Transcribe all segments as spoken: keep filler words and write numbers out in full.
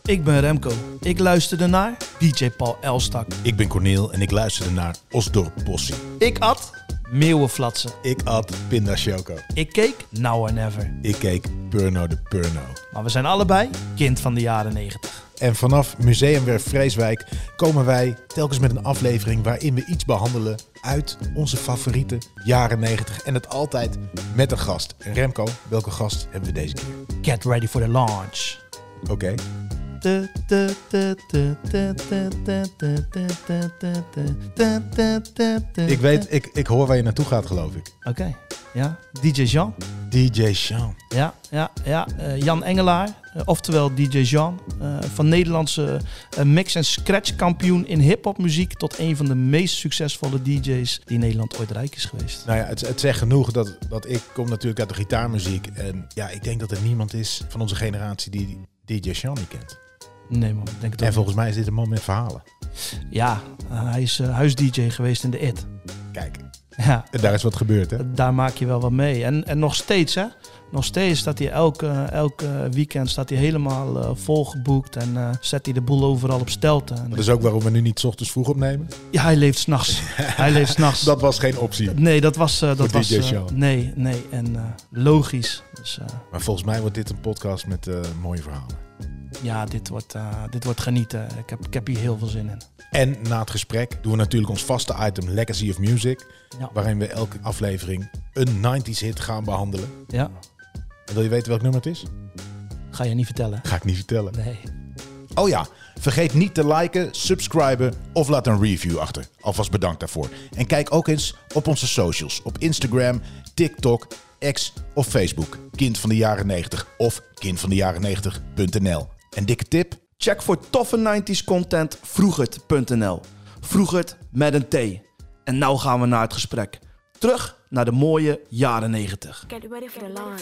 Ik ben Remco. Ik luisterde naar D J Paul Elstak. Ik ben Corneel en ik luisterde naar Osdorp Possie. Ik at meeuwenflatsen. Ik at Pinda Choco. Ik keek Now or Never. Ik keek Purno de Purno. Maar we zijn allebei kind van de jaren negentig. En vanaf Museumwerf Vreeswijk komen wij telkens met een aflevering waarin we iets behandelen uit onze favoriete jaren negentig. En het altijd met een gast. En Remco, welke gast hebben we deze keer? Get ready for the launch. Oké. Okay. Ik weet, ik, ik hoor waar je naartoe gaat, geloof ik. Oké, okay. Ja. D J Jean. D J Jean. Ja, ja, ja. Uh, Jan Engelaar, uh, oftewel D J Jean. Uh, van Nederlandse uh, mix- en scratch kampioen in hip-hop muziek tot een van de meest succesvolle D J's die Nederland ooit rijk is geweest. Nou ja, het, het zegt genoeg dat, dat ik kom natuurlijk uit de gitaarmuziek. En ja, ik denk dat er niemand is van onze generatie die D J Jean niet kent. Nee man, ik denk het En ook volgens niet. mij is dit een man met verhalen. Ja, uh, hij is uh, huis-D J geweest in de I T. Kijk, ja. En daar is wat gebeurd, hè? Daar maak je wel wat mee. En, en nog steeds, hè? Nog steeds staat hij elke, elke weekend staat hij helemaal uh, volgeboekt en uh, zet hij de boel overal op stelten. Dat is ook waarom we nu niet 's ochtends vroeg opnemen. Ja, hij leeft 's nachts. hij leeft 's nachts. Dat was geen optie. Nee, dat was... Uh, dat was D J Show. uh, nee, nee. En uh, logisch. Dus, uh, maar volgens mij wordt dit een podcast met uh, mooie verhalen. Ja, dit wordt, uh, dit wordt genieten. Ik heb, ik heb hier heel veel zin in. En na het gesprek doen we natuurlijk ons vaste item Legacy of Music. Ja. Waarin we elke aflevering een nineties hit gaan behandelen. Ja. En wil je weten welk nummer het is? Ga je niet vertellen. Ga ik niet vertellen. Nee. Oh ja, vergeet niet te liken, subscriben of laat een review achter. Alvast bedankt daarvoor. En kijk ook eens op onze socials. Op Instagram, TikTok, X of Facebook. Kind van de jaren negentig of kind van de jaren negentig punt n l. En dikke tip? Check voor toffe nineties content vroegert punt n l. Vroegert met een T. En nou gaan we naar het gesprek. Terug naar de mooie jaren negentig. Get ready for the launch.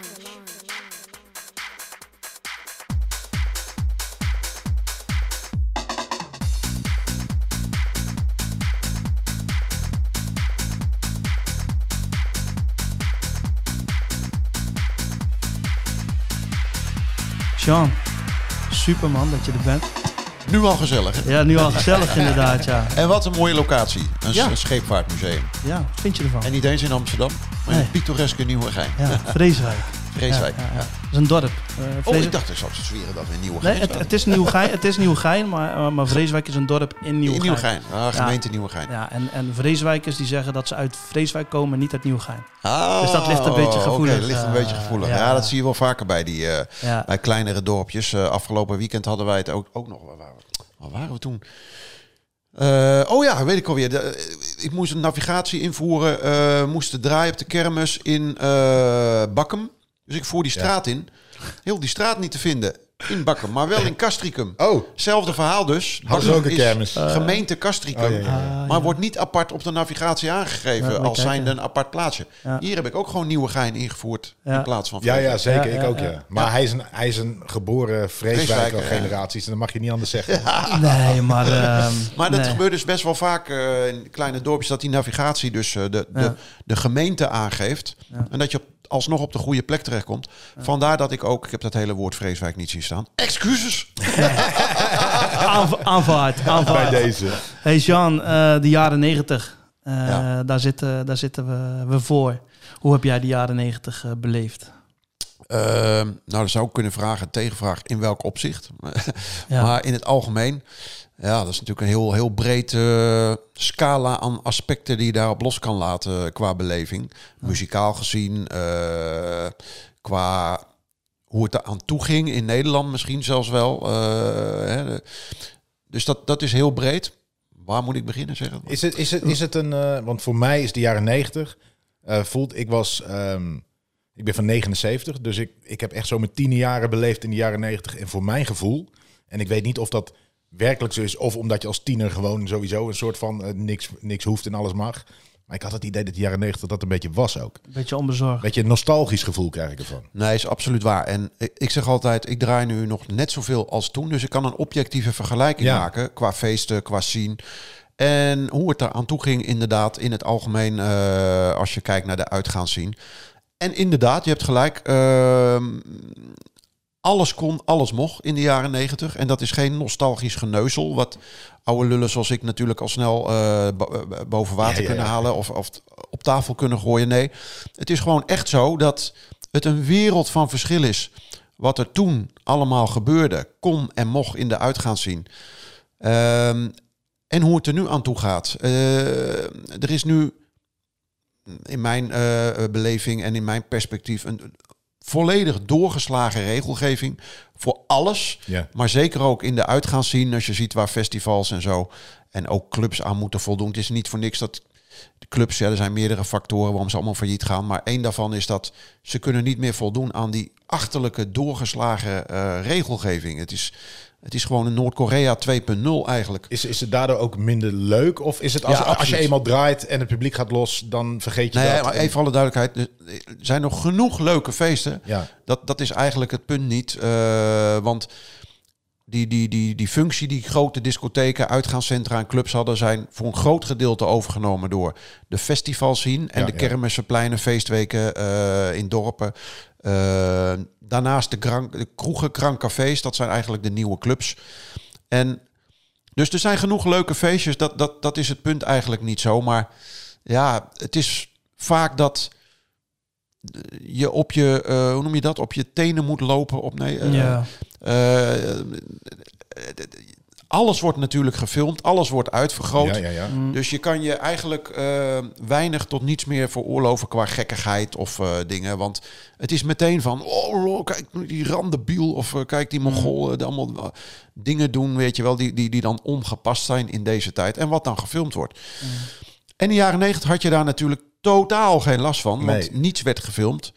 Jean, superman dat je er bent. Nu al gezellig, hè? Ja, nu al gezellig inderdaad, ja. En wat een mooie locatie. Een Ja. scheepvaartmuseum. Ja, wat vind je ervan? En niet eens in Amsterdam, maar in Nee. het pittoreske Nieuwegein. Ja, Vreeswijk. Vreeswijk. Ja, ja, ja. Ja. Dat is een dorp. Uh, Oh, Vrees- ik dacht ik zou zweren dat we in Nieuwegein Nee, het, staan. het is Nieuwegein, het is Nieuwegein maar, uh, maar Vreeswijk is een dorp in In Nieuwegein. Nieuwegein. Ah, gemeente Nieuwegein. Ja, en, en Vreeswijkers die zeggen dat ze uit Vreeswijk komen en niet uit Nieuwegein. Ah, Dus dat ligt een beetje gevoelig. Oké, ligt een Uh, beetje gevoelig. ja. Ja, dat zie je wel vaker bij die uh, Ja. bij kleinere dorpjes. Uh, afgelopen weekend hadden wij het ook, ook nog. Waar waren we, waar waren we toen? Uh, oh ja, weet ik alweer. De, ik moest een navigatie invoeren. Uh, moest draaien op de kermis in uh, Bakkum. Dus ik voer die straat in. Heel die straat niet te vinden in Bakkum, maar wel in Castricum. Oh, Hetzelfde verhaal dus. hadden ze ook een is kermis? Gemeente Castricum. Oh, ja, ja, ja. Ah, Maar ja. wordt niet apart op de navigatie aangegeven Ja, als kijken. zijnde een apart plaatsje. Ja. Hier heb ik ook gewoon Nieuwegein ingevoerd Ja. in plaats van Ja, ja, Vreeswijk. zeker. Ja, ik ja, ook, ja. ja. Maar Ja. Hij, is een, hij is een geboren Vreeswijker Vreeswijker, ja. generaties. En dat mag je niet anders zeggen. Nee, maar... Uh, Maar dat nee. gebeurt dus best wel vaak uh, in kleine dorpjes, dat die navigatie dus uh, de, de, Ja. de gemeente aangeeft. Ja. En dat je op, alsnog op de goede plek terechtkomt. Ja. Vandaar dat ik ook, ik heb dat hele woord Vreeswijk niet zien staan. Excuses! Aanv- aanvaard, aanvaard. Bij deze. Hey Jean, uh, de jaren negentig, uh, Ja. daar, zitten, daar zitten we, we voor. Hoe heb jij de jaren negentig uh, beleefd? Uh, nou, dat zou ik kunnen vragen, tegenvraag, in welk opzicht? Ja. Maar in het algemeen, ja, dat is natuurlijk een heel, heel breed uh, scala aan aspecten die je daarop los kan laten qua beleving. Ja. Muzikaal gezien, uh, qua hoe het er aan toe ging in Nederland misschien zelfs wel. Uh, hè, dus dat, dat is heel breed. Waar moet ik beginnen, zeggen? Is het, is het, is het een... Uh, want voor mij is de jaren negentig... Uh, voelt, ik was... Um, ik ben van negenenzeventig, dus ik, ik heb echt zo mijn tiende jaren beleefd in de jaren negentig. En voor mijn gevoel, en ik weet niet of dat werkelijk zo is, of omdat je als tiener gewoon sowieso een soort van uh, niks, niks hoeft en alles mag. Maar ik had het idee dat de jaren negentig dat een beetje was ook. Een beetje onbezorgd. Beetje een nostalgisch gevoel krijg ik ervan. Nee, is absoluut waar. En ik, ik zeg altijd, ik draai nu nog net zoveel als toen. Dus ik kan een objectieve vergelijking Ja. maken qua feesten, qua scene. En hoe het er aan toe ging inderdaad in het algemeen, uh, als je kijkt naar de uitgaansscene. En inderdaad, je hebt gelijk. Uh, alles kon, alles mocht in de jaren negentig. En dat is geen nostalgisch geneuzel, wat oude lullen zoals ik natuurlijk al snel uh, boven water ja, ja, kunnen ja. halen of, of op tafel kunnen gooien. Nee, het is gewoon echt zo dat het een wereld van verschil is. Wat er toen allemaal gebeurde, kon en mocht in de uitgaanszien. Um, en hoe het er nu aan toe gaat. Uh, er is nu in mijn uh, beleving en in mijn perspectief een volledig doorgeslagen regelgeving voor alles. Ja. Maar zeker ook in de uitgaanszien, als je ziet waar festivals en zo en ook clubs aan moeten voldoen. Het is niet voor niks dat de clubs, ja, er zijn meerdere factoren waarom ze allemaal failliet gaan. Maar één daarvan is dat ze kunnen niet meer voldoen aan die achterlijke doorgeslagen uh, regelgeving. Het is, het is gewoon een Noord-Korea twee punt nul eigenlijk. Is, is het daardoor ook minder leuk? Of is het als, ja, als je eenmaal draait en het publiek gaat los, dan vergeet je nee, dat? Maar even alle duidelijkheid. Er zijn nog genoeg leuke feesten. Ja. Dat, dat is eigenlijk het punt niet. Uh, want die, die, die, die functie die grote discotheken, uitgaanscentra en clubs hadden, zijn voor een groot gedeelte overgenomen door de festivals zien en ja, de ja. kermissen, pleinen, feestweken uh, in dorpen. Uh, daarnaast de, krank, de kroegen, krankcafés, dat zijn eigenlijk de nieuwe clubs. En dus er zijn genoeg leuke feestjes, dat, dat, dat is het punt eigenlijk niet zo. Maar ja, het is vaak dat je op je, uh, hoe noem je dat, op je tenen moet lopen. Op, nee, uh, ja. uh, alles wordt natuurlijk gefilmd, alles wordt uitvergroot. Ja, ja, ja. Mm. Dus je kan je eigenlijk uh, weinig tot niets meer veroorloven qua gekkigheid of uh, dingen. Want het is meteen van, oh, kijk die randebiel of uh, kijk die Mongool, uh, allemaal uh, dingen doen, weet je wel, die, die, die dan ongepast zijn in deze tijd. En wat dan gefilmd wordt. Mm. En in de jaren negentig had je daar natuurlijk totaal geen last van, nee. want niets werd gefilmd.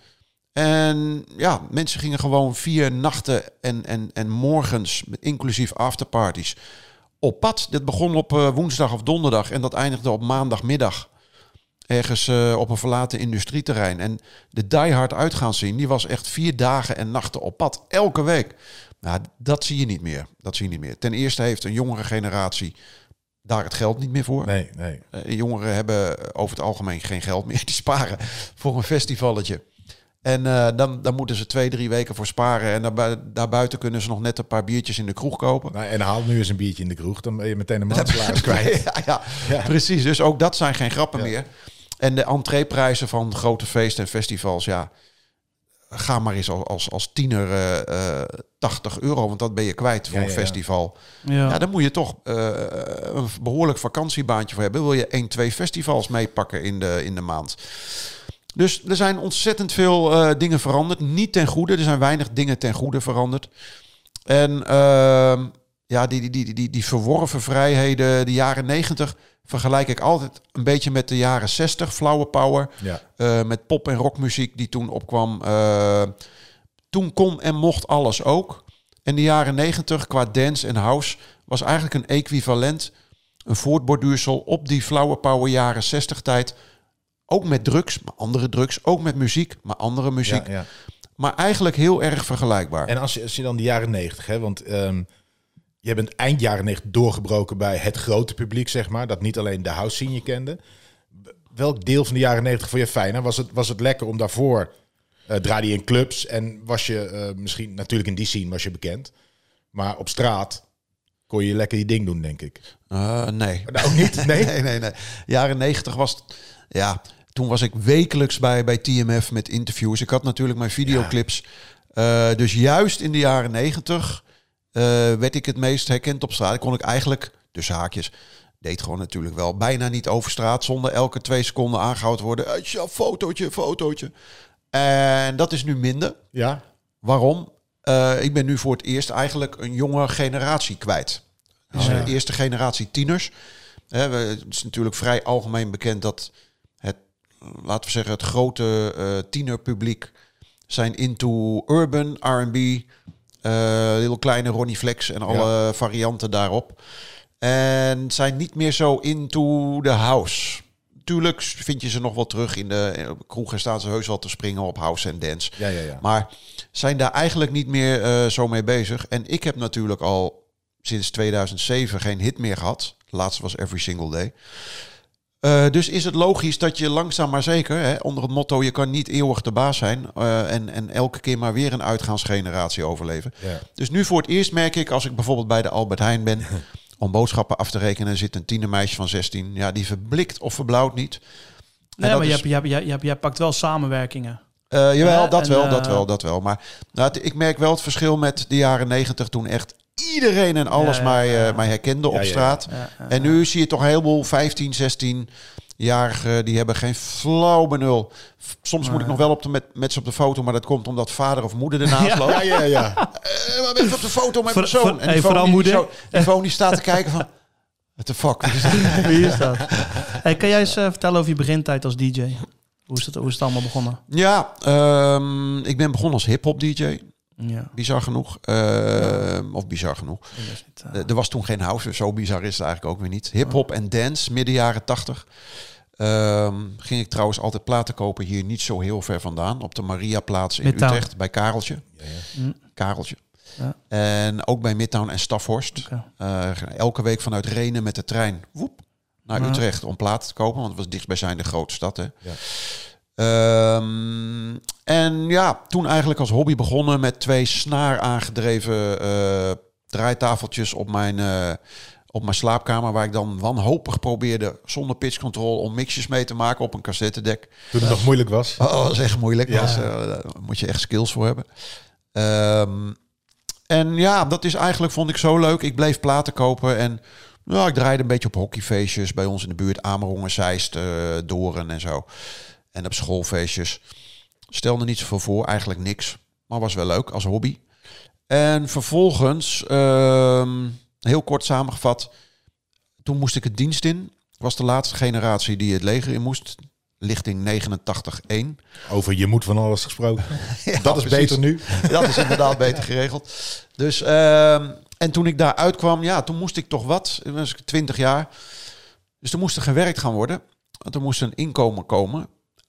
En ja, mensen gingen gewoon vier nachten en, en, en morgens, inclusief afterparties, op pad. Dit begon op uh, woensdag of donderdag en dat eindigde op maandagmiddag. Ergens uh, op een verlaten industrieterrein. En de diehard uitgaanszien, die was echt vier dagen en nachten op pad. Elke week. Nou, dat zie je niet meer. Dat zie je niet meer. Ten eerste heeft een jongere generatie daar het geld niet meer voor. Nee, nee. Uh, jongeren hebben over het algemeen geen geld meer. Die sparen voor een festivalletje. En uh, dan, dan moeten ze twee, drie weken voor sparen. En daarbu- daarbuiten kunnen ze nog net een paar biertjes in de kroeg kopen. Nou, en haal nu eens een biertje in de kroeg. Dan ben je meteen een maandsalaris kwijt. ja, ja, ja, precies. Dus ook dat zijn geen grappen ja. meer. En de entreeprijzen van grote feesten en festivals, ja, ga maar eens als, als, als tiener uh, uh, tachtig euro, want dat ben je kwijt voor ja, een ja, festival. Ja. Ja, dan moet je toch uh, een behoorlijk vakantiebaantje voor hebben. Wil je één, twee festivals meepakken in de, in de maand. Dus er zijn ontzettend veel uh, dingen veranderd. Niet ten goede. Er zijn weinig dingen ten goede veranderd. En uh, ja, die, die, die, die, die verworven vrijheden, de jaren negentig, vergelijk ik altijd een beetje met de jaren zestig. Flower power. Ja. Uh, met pop- en rockmuziek die toen opkwam. Uh, toen kon en mocht alles ook. En de jaren negentig qua dance en house was eigenlijk een equivalent, een voortborduursel op die flower power jaren zestig tijd. Ook met drugs, maar andere drugs. Ook met muziek, maar andere muziek. Ja, ja. Maar eigenlijk heel erg vergelijkbaar. En als je, als je dan de jaren negentig, hè, want um, je bent eind jaren negentig doorgebroken bij het grote publiek, zeg maar, dat niet alleen de house scene je kende. Welk deel van de jaren negentig vond je fijner? Was het, was het lekker om daarvoor uh, draaide je in clubs en was je uh, misschien natuurlijk in die scene was je bekend, maar op straat kon je lekker je ding doen, denk ik. Uh, nee. Nou, ook niet? Nee? nee, nee, nee. Jaren negentig was, ja. Toen was ik wekelijks bij, bij T M F met interviews. Ik had natuurlijk mijn videoclips. Ja. Uh, dus juist in de jaren negentig uh, werd ik het meest herkend op straat. Kon ik eigenlijk, dus haakjes, deed gewoon natuurlijk wel bijna niet over straat zonder elke twee seconden aangehouden worden. Uh, ja, fotootje, fotootje. En dat is nu minder. Ja. Waarom? Uh, ik ben nu voor het eerst eigenlijk een jonge generatie kwijt. Dus oh, ja. De eerste generatie tieners. Uh, het is natuurlijk vrij algemeen bekend dat het, laten we zeggen, het grote uh, tienerpubliek zijn into urban, R en B, uh, heel kleine Ronnie Flex en alle ja. varianten daarop. En zijn niet meer zo into de house. Tuurlijk vind je ze nog wel terug in de, in de kroegen, staan ze heus wel te springen op house en dance. Ja, ja, ja. Maar zijn daar eigenlijk niet meer uh, zo mee bezig. En ik heb natuurlijk al sinds tweeduizend zeven geen hit meer gehad. De laatste was Every Single Day. Uh, dus is het logisch dat je langzaam maar zeker, hè, onder het motto je kan niet eeuwig de baas zijn uh, en, en elke keer maar weer een uitgaansgeneratie overleven. Ja. Dus nu voor het eerst merk ik, als ik bijvoorbeeld bij de Albert Heijn ben, om boodschappen af te rekenen, zit een tienermeisje van zestien. Ja, die verblikt of verblauwt niet. Nee, maar is... je, hebt, je, hebt, je, hebt, je pakt wel samenwerkingen. Uh, jawel, uh, dat en, wel, uh... dat wel, dat wel. Maar nou, ik merk wel het verschil met de jaren negentig toen echt iedereen en alles ja, ja, mij, uh, ja. mij herkende ja, op straat. Ja, ja. Ja, ja. En nu zie je toch een heleboel vijftien, zestien-jarigen, die hebben geen flauw benul. Soms ja. moet ik nog wel op de, met, met ze op de foto, maar dat komt omdat vader of moeder ernaast ja. loopt. Ja, ja, ja. Uh, maar ben je op de foto met mijn zoon? En die hey, vooral die, moeder. Die, die phone die staat te kijken van, what the fuck? Wie is dat? Wie is dat? Hey, kan jij eens uh, vertellen over je begintijd als D J? Hoe is het, hoe is het allemaal begonnen? Ja, um, ik ben begonnen als hip-hop D J. Ja. Bizar genoeg. Uh, ja. Of bizar genoeg. Niet, uh... Er was toen geen house, zo bizar is het eigenlijk ook weer niet. Hip-hop oh. en dance, midden jaren tachtig. Um, ging ik trouwens altijd platen kopen hier niet zo heel ver vandaan. Op de Mariaplaats in Midtown. Utrecht, bij Kareltje. Ja, ja. Mm. Kareltje. Ja. En ook bij Midtown en Staphorst. Okay. Uh, elke week vanuit Renen met de trein. Woep, naar ja. Utrecht om platen te kopen. Want het was dichtstbijzijnde grote stad. Hè. Ja. Um, en ja, toen eigenlijk als hobby begonnen met twee snaar aangedreven uh, draaitafeltjes op mijn, uh, op mijn slaapkamer. Waar ik dan wanhopig probeerde zonder pitch control om mixjes mee te maken op een cassettedek. Toen het uh, nog moeilijk was. Oh, dat was echt moeilijk. Ja. Was, uh, daar moet je echt skills voor hebben. Um, en ja, dat is eigenlijk, vond ik zo leuk. Ik bleef platen kopen en nou, ik draaide een beetje op hockeyfeestjes bij ons in de buurt. Amerongen, Zeist, uh, Doren en zo. En op schoolfeestjes. Stelde niet zoveel voor, eigenlijk niks. Maar was wel leuk als hobby. En vervolgens, uh, heel kort samengevat, toen moest ik het dienst in. Ik was de laatste generatie die het leger in moest. Lichting negenentachtig één. Over je moet van alles gesproken. ja, dat is precies. Beter nu. Dat is inderdaad beter geregeld. Dus, uh, en toen ik daar uitkwam, ja, toen moest ik toch wat. Toen was ik twintig jaar. Dus toen moest er gewerkt gaan worden. Want er moest een inkomen komen.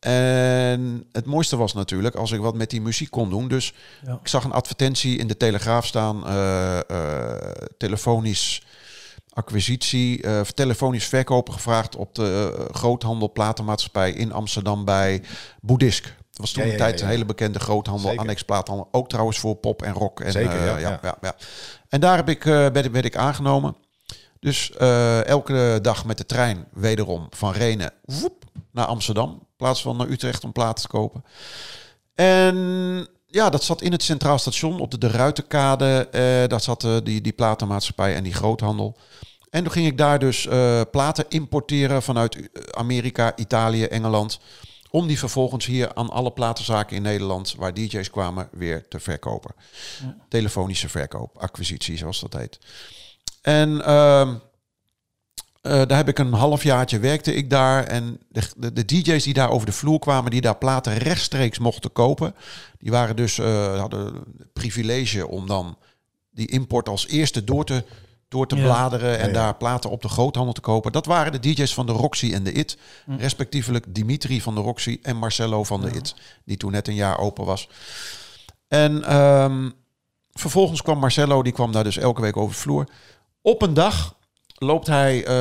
En het mooiste was natuurlijk als ik wat met die muziek kon doen. Dus ja. ik zag een advertentie in de Telegraaf staan. Uh, uh, telefonisch acquisitie, uh, telefonisch verkopen gevraagd op de uh, groothandel platenmaatschappij in Amsterdam bij Boeddhisk. Dat was toen ja, ja, een tijd ja, ja. een hele bekende groothandel, annex plaathandel. Ook trouwens voor pop en rock. En, Zeker, uh, ja, ja, ja. Ja, ja. En daar heb ik, uh, werd, werd ik aangenomen. Dus uh, elke dag met de trein wederom van Renen woep, naar Amsterdam. In plaats van naar Utrecht om platen te kopen. En ja, dat zat in het Centraal Station op de De Ruiterkade. Uh, dat zat uh, die, die platenmaatschappij en die groothandel. En toen ging ik daar dus uh, platen importeren vanuit Amerika, Italië, Engeland. Om die vervolgens hier aan alle platenzaken in Nederland, waar D J's kwamen, weer te verkopen. Ja. Telefonische verkoop, acquisitie zoals dat heet. En uh, uh, daar heb ik een halfjaartje werkte ik daar. En de, de, de D J's die daar over de vloer kwamen, die daar platen rechtstreeks mochten kopen. Die waren dus, uh, hadden het privilege om dan die import als eerste door te, door te ja. bladeren. En ja, ja. daar platen op de groothandel te kopen. Dat waren de D J's van de Roxy en de I T. Hm. Respectievelijk Dimitri van de Roxy en Marcello van de ja. I T. Die toen net een jaar open was. En um, vervolgens kwam Marcello, die kwam daar dus elke week over de vloer. Op een dag loopt hij uh, uh,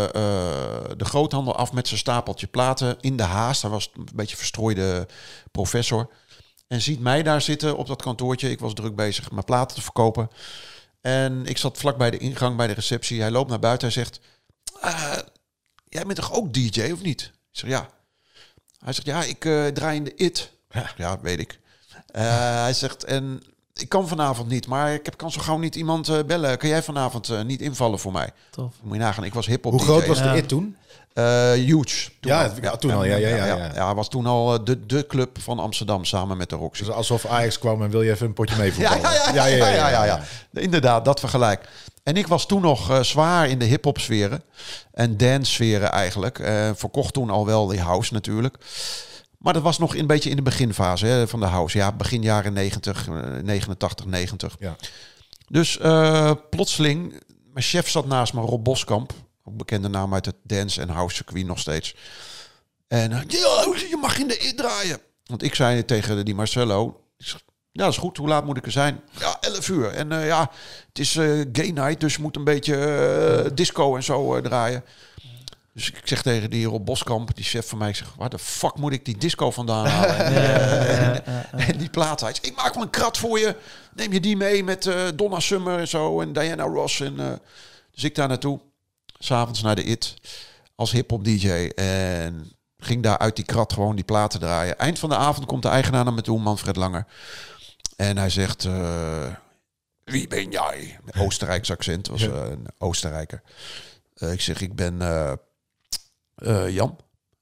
de groothandel af met zijn stapeltje platen in de haast. Hij was een beetje verstrooide professor. En ziet mij daar zitten op dat kantoortje. Ik was druk bezig mijn platen te verkopen. En ik zat vlak bij de ingang, bij de receptie. Hij loopt naar buiten. Hij zegt, uh, jij bent toch ook D J of niet? Ik zeg, ja. Hij zegt, ja, ik uh, draai in de I T. Ja, ja weet ik. Uh, hij zegt, en ik kan vanavond niet, maar ik heb, kan zo gauw niet iemand uh, bellen. Kan jij vanavond uh, niet invallen voor mij? Tof. Moet je nagaan, ik was hip-hop. Hoe groot D J. was de ja. I T toen? Uh, huge. Toen ja, al. ja, toen al. Ja, ja, ja, ja. ja. ja hij was toen al de, de club van Amsterdam samen met de Roxy. Dus alsof Ajax kwam en wil je even een potje mee voetballen. Ja, ja, ja, ja, ja, ja, ja, ja, ja. Inderdaad, dat vergelijk. En ik was toen nog uh, zwaar in de hip-hop sferen en dance sferen eigenlijk. Uh, verkocht toen al wel die house natuurlijk. Maar dat was nog een beetje in de beginfase hè, van de house. Ja, begin jaren negentig, negenentachtig, negentig. Ja. Dus uh, plotseling, mijn chef zat naast me, Rob Boskamp. Ook bekende naam uit het dance- en house circuit nog steeds. En uh, ja, je mag in de I T draaien. Want ik zei tegen die Marcello, ja, dat is goed. Hoe laat moet ik er zijn? Ja, elf uur. En uh, ja, het is uh, gay night, dus je moet een beetje uh, disco en zo uh, draaien. Dus ik zeg tegen die Rob Boskamp, die chef van mij, ik zeg, waar de fuck moet ik die disco vandaan halen? en, Ja, uh, ja, en, ja, ja. en die plaat, hij zegt, ik maak wel een krat voor je. Neem je die mee met uh, Donna Summer en zo en Diana Ross. En, uh, dus ik daar naartoe, 's avonds naar de I T, als hip-hop D J. En ging daar uit die krat gewoon die platen draaien. Eind van de avond komt de eigenaar naar me toe, Manfred Langer. En hij zegt, uh, wie ben jij? Met Oostenrijks accent, was uh, een Oostenrijker. Uh, ik zeg, ik ben uh, uh, Jan.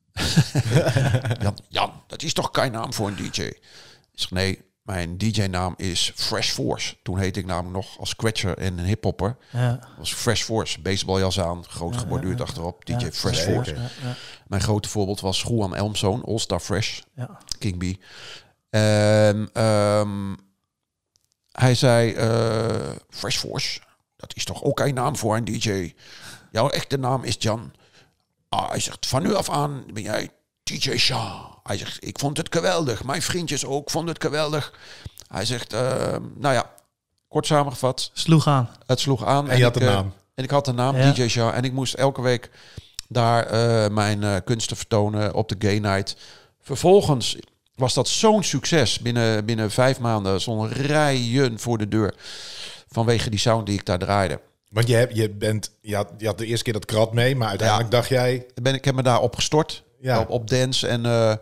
Jan. Jan, dat is toch geen naam voor een D J? Ik zeg, nee, mijn D J-naam is Fresh Force. Toen heette ik namelijk nog als scratcher en een hiphopper. Ja. Dat was Fresh Force, baseballjas aan, groot Ja, geborduurd ja, ja. achterop. D J Ja, Fresh zeker. Force. Ja, ja, Mijn grote voorbeeld was Juan Elmzoon, All Star Fresh, ja. King B. En um, hij zei, uh, Fresh Force, dat is toch ook een naam voor een D J? Jouw echte naam is Jan. Ah, hij zegt, van nu af aan ben jij D J Shah. Hij zegt, ik vond het geweldig. Mijn vriendjes ook vonden het geweldig. Hij zegt, uh, nou ja, kort samengevat, Sloeg aan. het sloeg aan. En je had ik, de uh, naam. En ik had de naam, Ja. D J Shah. En ik moest elke week daar uh, mijn uh, kunsten vertonen op de Gay Night. Vervolgens was dat zo'n succes. Binnen, binnen vijf maanden stonden rijen voor de deur. Vanwege die sound die ik daar draaide. Want je, hebt, je, bent, je, had, je had de eerste keer dat krat mee, maar uiteindelijk dacht jij... Ben, ik heb me daar op gestort. Ja. Op, op dance en uh,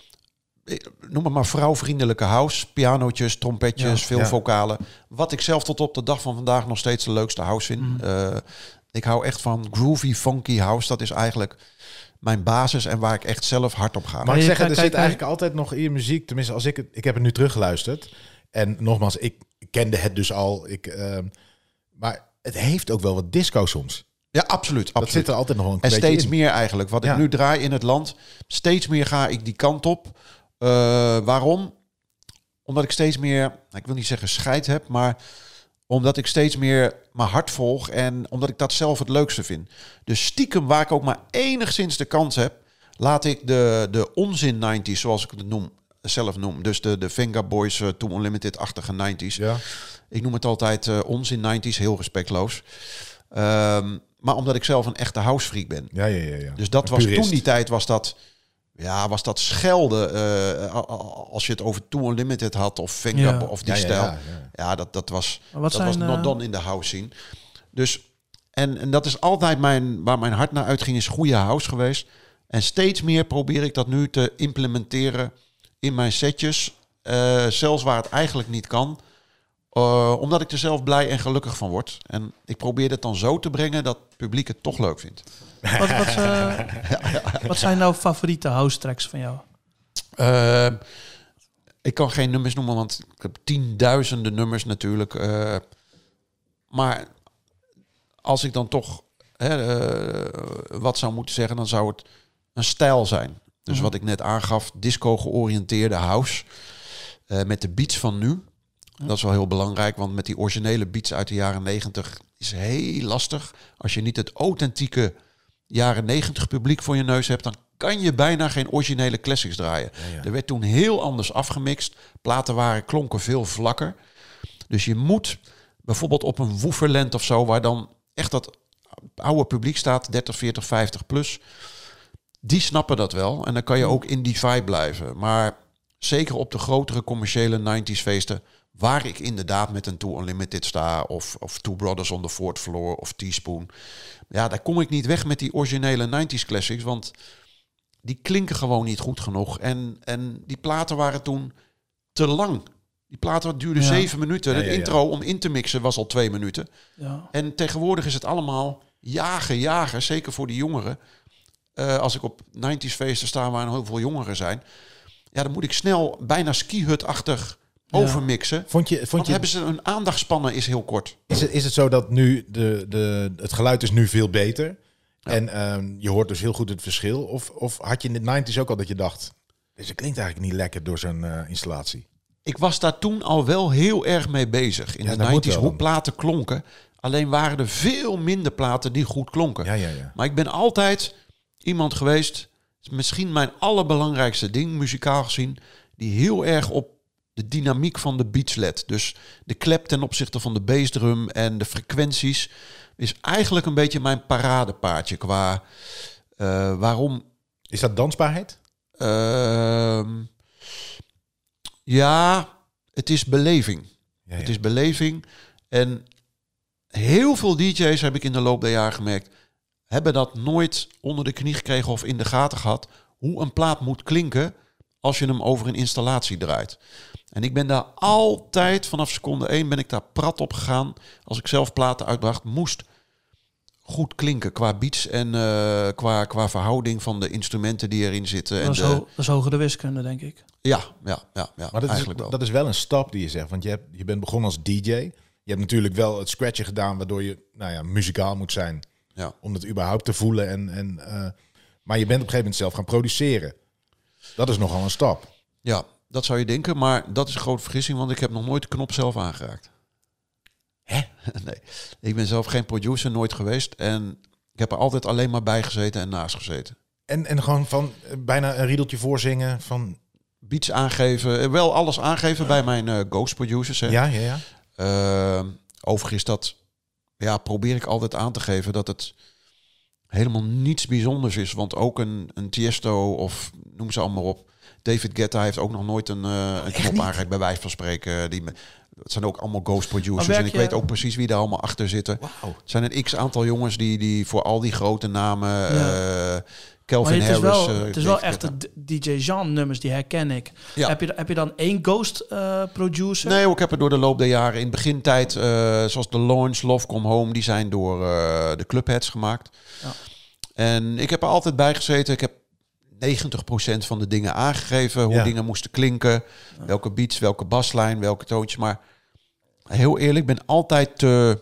noem het maar vrouwvriendelijke house. Pianootjes, trompetjes, Ja, veel ja. vocalen. Wat ik zelf tot op de dag van vandaag nog steeds de leukste house vind. Mm. Uh, ik hou echt van groovy, funky house. Dat is eigenlijk mijn basis en waar ik echt zelf hard op ga. Mag ik je zeggen, kan- er zit kijk, eigenlijk altijd nog in je muziek. Tenminste, als ik het, ik heb het nu teruggeluisterd. En nogmaals, ik kende het dus al. Ik, uh, maar het heeft ook wel wat disco soms. Ja, absoluut. Dat absoluut. zit er altijd nog een En beetje steeds in. meer eigenlijk. Wat Ja. ik nu draai in het land, steeds meer ga ik die kant op. Uh, waarom? Omdat ik steeds meer, ik wil niet zeggen scheid heb, maar omdat ik steeds meer mijn hart volg en omdat ik dat zelf het leukste vind. Dus stiekem waar ik ook maar enigszins de kans heb, laat ik de, de onzin nineties, zoals ik het noem, zelf noem. Dus de, de Venga Boys, uh, Too Unlimited-achtige nineties. Ja. Ik noem het altijd uh, onzin nineties, heel respectloos. Um, maar omdat ik zelf een echte housefreak ben. Ja, ja, ja, ja. Dus dat Een was purist. toen die tijd was dat, ja, was dat schelden. Uh, als je het over Too Unlimited had of Venga Ja. of die Ja, ja, stijl. ja, Ja, ja. dat, dat was, Maar wat dat was zijn, not uh, done in de house scene. Dus, en, en dat is altijd mijn, waar mijn hart naar uitging, is goede house geweest. En steeds meer probeer ik dat nu te implementeren in mijn setjes. Uh, zelfs waar het eigenlijk niet kan. Uh, omdat ik er zelf blij en gelukkig van word. En ik probeer het dan zo te brengen dat het publiek het toch leuk vindt. Wat, wat, uh, wat zijn nou favoriete house tracks van jou? Uh, ik kan geen nummers noemen, want ik heb tienduizenden nummers natuurlijk. Uh, maar als ik dan toch hè, uh, wat zou moeten zeggen, dan zou het een stijl zijn. Dus Mm-hmm. wat ik net aangaf, disco-georiënteerde house. Uh, met de beats van nu. Dat is wel heel belangrijk, want met die originele beats uit de jaren negentig is heel lastig. Als je niet het authentieke jaren negentig publiek voor je neus hebt, dan kan je bijna geen originele classics draaien. Ja, ja. Er werd toen heel anders afgemixt. Platen waren, klonken veel vlakker. Dus je moet bijvoorbeeld op een Wooferland of zo, waar dan echt dat oude publiek staat, dertig, veertig, vijftig plus. Die snappen dat wel. En dan kan je ook in die vibe blijven. Maar zeker op de grotere commerciële nineties feesten, waar ik inderdaad met een Too Unlimited sta, of, of Two Brothers on the Fourth Floor, of Teaspoon. Ja, daar kom ik niet weg met die originele nineties classics, want die klinken gewoon niet goed genoeg. En, en die platen waren toen te lang. Die platen duurden Ja. zeven minuten. Ja, Het ja, ja. intro om in te mixen was al twee minuten. Ja. En tegenwoordig is het allemaal jagen, jagen. Zeker voor de jongeren. Uh, als ik op nineties feesten sta waar heel veel jongeren zijn, ja, dan moet ik snel bijna skihut-achtig Ja. overmixen. Vond je, vond Want je, hebben ze een aandachtspannen is heel kort. is, het, is het zo dat nu de, de, het geluid is nu veel beter? Ja. En ehm, je hoort dus heel goed het verschil? Of, of had je in de negentig ook al dat je dacht, deze klinkt eigenlijk niet lekker door zo'n uh, installatie? Ik was daar toen al wel heel erg mee bezig. In Ja, de dat moet nineties, wel hoe dan. platen klonken. Alleen waren er veel minder platen die goed klonken. Ja, ja, ja. Maar ik ben altijd iemand geweest, misschien mijn allerbelangrijkste ding, muzikaal gezien, die heel erg op de dynamiek van de beats let. Dus de klep ten opzichte van de bassdrum en de frequenties is eigenlijk een beetje mijn paradepaardje qua Uh, waarom? Is dat dansbaarheid? Uh, ja, het is beleving. Ja, ja. Het is beleving. En heel veel D J's, heb ik in de loop der jaren gemerkt, hebben dat nooit onder de knie gekregen of in de gaten gehad, hoe een plaat moet klinken als je hem over een installatie draait. En ik ben daar altijd, vanaf seconde één, ben ik daar prat op gegaan. Als ik zelf platen uitbracht, moest goed klinken qua beats en uh, qua, qua verhouding van de instrumenten die erin zitten. Dat, en is, de, ho- dat is hogere wiskunde, denk ik. Ja, ja, ja, ja Maar dat is, eigenlijk wel. dat is wel een stap die je zegt. Want je, hebt, je bent begonnen als D J. Je hebt natuurlijk wel het scratchen gedaan, waardoor je nou ja, muzikaal moet zijn. Ja. Om het überhaupt te voelen. En, en, uh, maar je bent op een gegeven moment zelf gaan produceren. Dat is nogal een stap. Ja, dat zou je denken, maar dat is een grote vergissing, want ik heb nog nooit de knop zelf aangeraakt. Hè? Nee, ik ben zelf geen producer, nooit geweest. En ik heb er altijd alleen maar bij gezeten en naast gezeten. En, en gewoon van uh, bijna een riedeltje voorzingen van... Beats aangeven, wel alles aangeven bij mijn uh, ghost producers. Hè. Ja, ja, ja. Uh, overigens is dat, ja, probeer ik altijd aan te geven dat het helemaal niets bijzonders is. Want ook een, een Tiesto of noem ze allemaal op. David Guetta heeft ook nog nooit een, uh, een knop aangereikt, bij wijze van spreken. Die, het zijn ook allemaal ghost producers. En ik je... weet ook precies wie daar allemaal achter zitten. Wow. Het zijn een x-aantal jongens die, die voor al die grote namen... Ja. Uh, Calvin maar het Harris. is wel, uh, het is wel echt de D J Jean nummers, die herken ik. Ja. Heb, je, heb je dan één ghost uh, producer? Nee, ik heb er door de loop der jaren in begintijd, uh, zoals The Launch, Love Come Home, die zijn door uh, de Clubheads gemaakt. Ja. En ik heb er altijd bij gezeten. Ik heb negentig procent van de dingen aangegeven, hoe ja. dingen moesten klinken, ja. welke beats, welke baslijn, welke toontjes. Maar heel eerlijk, ik ben altijd te,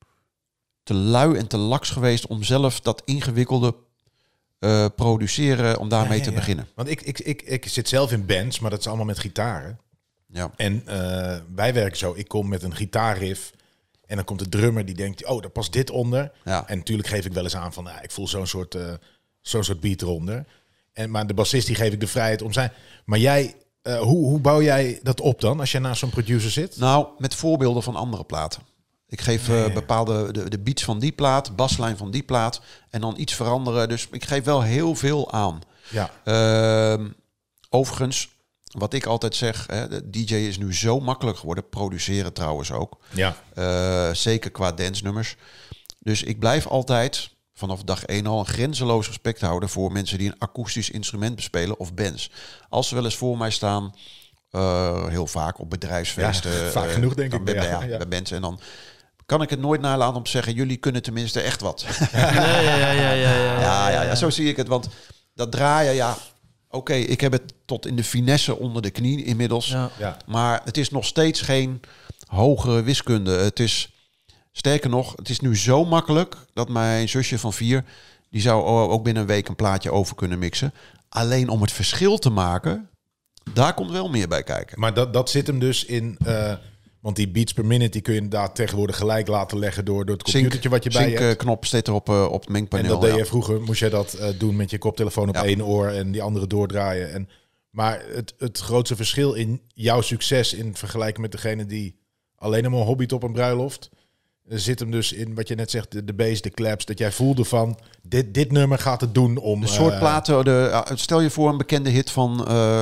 te lui en te laks geweest om zelf dat ingewikkelde Uh, produceren, om daarmee ja, ja, ja. te beginnen. Want ik, ik, ik, ik zit zelf in bands, maar dat is allemaal met gitaren. Ja. En uh, wij werken zo. Ik kom met een gitaarriff en dan komt de drummer die denkt, oh, daar past dit onder. Ja. En natuurlijk geef ik wel eens aan van, nou, ik voel zo'n soort, uh, zo'n soort beat eronder. En, maar de bassist die geef ik de vrijheid om zijn... Maar jij, uh, hoe, hoe bouw jij dat op dan, als je naast zo'n producer zit? Nou, met voorbeelden van andere platen. Ik geef uh, ja, ja. bepaalde de, de beats van die plaat, baslijn van die plaat en dan iets veranderen. Dus ik geef wel heel veel aan. Ja. Uh, overigens, wat ik altijd zeg, hè, de D J is nu zo makkelijk geworden, produceren trouwens ook. Ja. Uh, zeker qua dance nummers. Dus ik blijf altijd vanaf dag één al een grenzeloos respect houden voor mensen die een akoestisch instrument bespelen of bands. Als ze wel eens voor mij staan, uh, heel vaak op bedrijfsfeesten. Ja, vaak uh, genoeg denk ik. Bij, ja, ja, ja. bij mensen en dan kan ik het nooit nalaten om te zeggen, jullie kunnen tenminste echt wat. Ja, ja, ja, ja, ja, ja, ja, ja, ja, zo zie ik het. Want dat draaien, ja, oké, okay, ik heb het tot in de finesse onder de knie inmiddels. Ja. Ja. Maar het is nog steeds geen hogere wiskunde. Het is, sterker nog, het is nu zo makkelijk dat mijn zusje van vier, die zou ook binnen een week een plaatje over kunnen mixen. Alleen om het verschil te maken, daar komt wel meer bij kijken. Maar dat, dat zit hem dus in... Uh, want die beats per minute die kun je inderdaad tegenwoordig gelijk laten leggen door, door het computertje wat je bij je hebt. Knop staat er op, uh, op het mengpaneel. En dat deed ja. je vroeger, moest je dat uh, doen met je koptelefoon op ja. één oor en die andere doordraaien. En, maar het, het grootste verschil in jouw succes in vergelijking met degene die alleen maar hobbyt op een bruiloft, zit hem dus in wat je net zegt, de, de bass, de claps, dat jij voelde van dit, dit nummer gaat het doen om... Een soort uh, platen, de, uh, stel je voor een bekende hit van uh,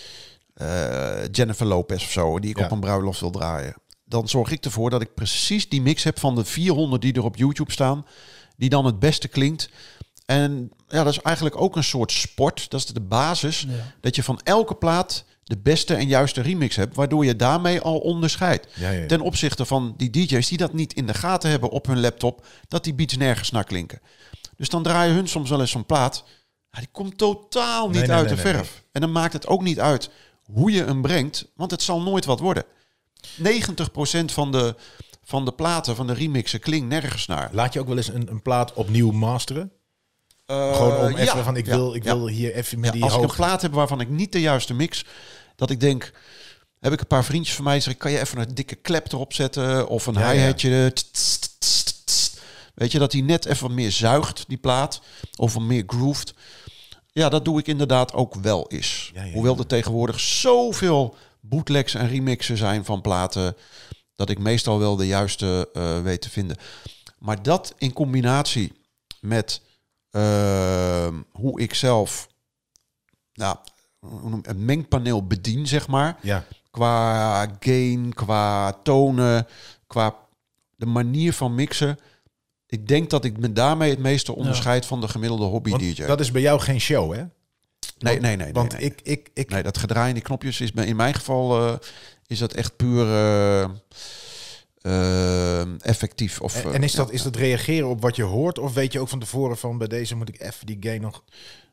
uh, Jennifer Lopez of zo, die ik ja. op een bruiloft wil draaien. Dan zorg ik ervoor dat ik precies die mix heb van de vierhonderd die er op YouTube staan, die dan het beste klinkt. En ja, dat is eigenlijk ook een soort sport. Dat is de basis. Ja. Dat je van elke plaat de beste en juiste remix hebt, waardoor je daarmee al onderscheidt. Ja, ja, ja. Ten opzichte van die D J's die dat niet in de gaten hebben op hun laptop, dat die beats nergens naar klinken. Dus dan draaien hun soms wel eens zo'n plaat. Ja, die komt totaal niet nee, nee, uit nee, de nee, verf. nee. En dan maakt het ook niet uit hoe je hem brengt, want het zal nooit wat worden. negentig procent van de, van de platen, van de remixen, klinkt nergens naar. Laat je ook wel eens een, een plaat opnieuw masteren? Uh, Gewoon om even ja, van, ik ja, wil, ik ja. wil hier even met ja, die als hoog... ik een plaat heb waarvan ik niet de juiste mix, dat ik denk, heb ik een paar vriendjes van mij, zeg ik, kan je even een dikke klep erop zetten of een Ja, hi-hatje, ja. Weet je, dat die net even wat meer zuigt, die plaat, of wat meer grooved. Ja, dat doe ik inderdaad ook wel eens. Ja, ja, Hoewel ja. er tegenwoordig zoveel bootlegs en remixen zijn van platen, dat ik meestal wel de juiste uh, weet te vinden. Maar dat in combinatie met uh, hoe ik zelf nou, een mengpaneel bedien, zeg maar. Ja. Qua gain, qua tonen, qua de manier van mixen. Ik denk dat ik me daarmee het meeste onderscheid ja. van de gemiddelde hobby-D J. Want dat is bij jou geen show, hè? Nee, nee, nee. nee Want nee, ik, ik, ik... Nee, dat gedraai in die knopjes is in mijn geval uh, is dat echt puur uh, uh, effectief. Of, en en is, uh, dat, ja, is dat reageren op wat je hoort? Of weet je ook van tevoren van bij deze moet ik even die gain nog...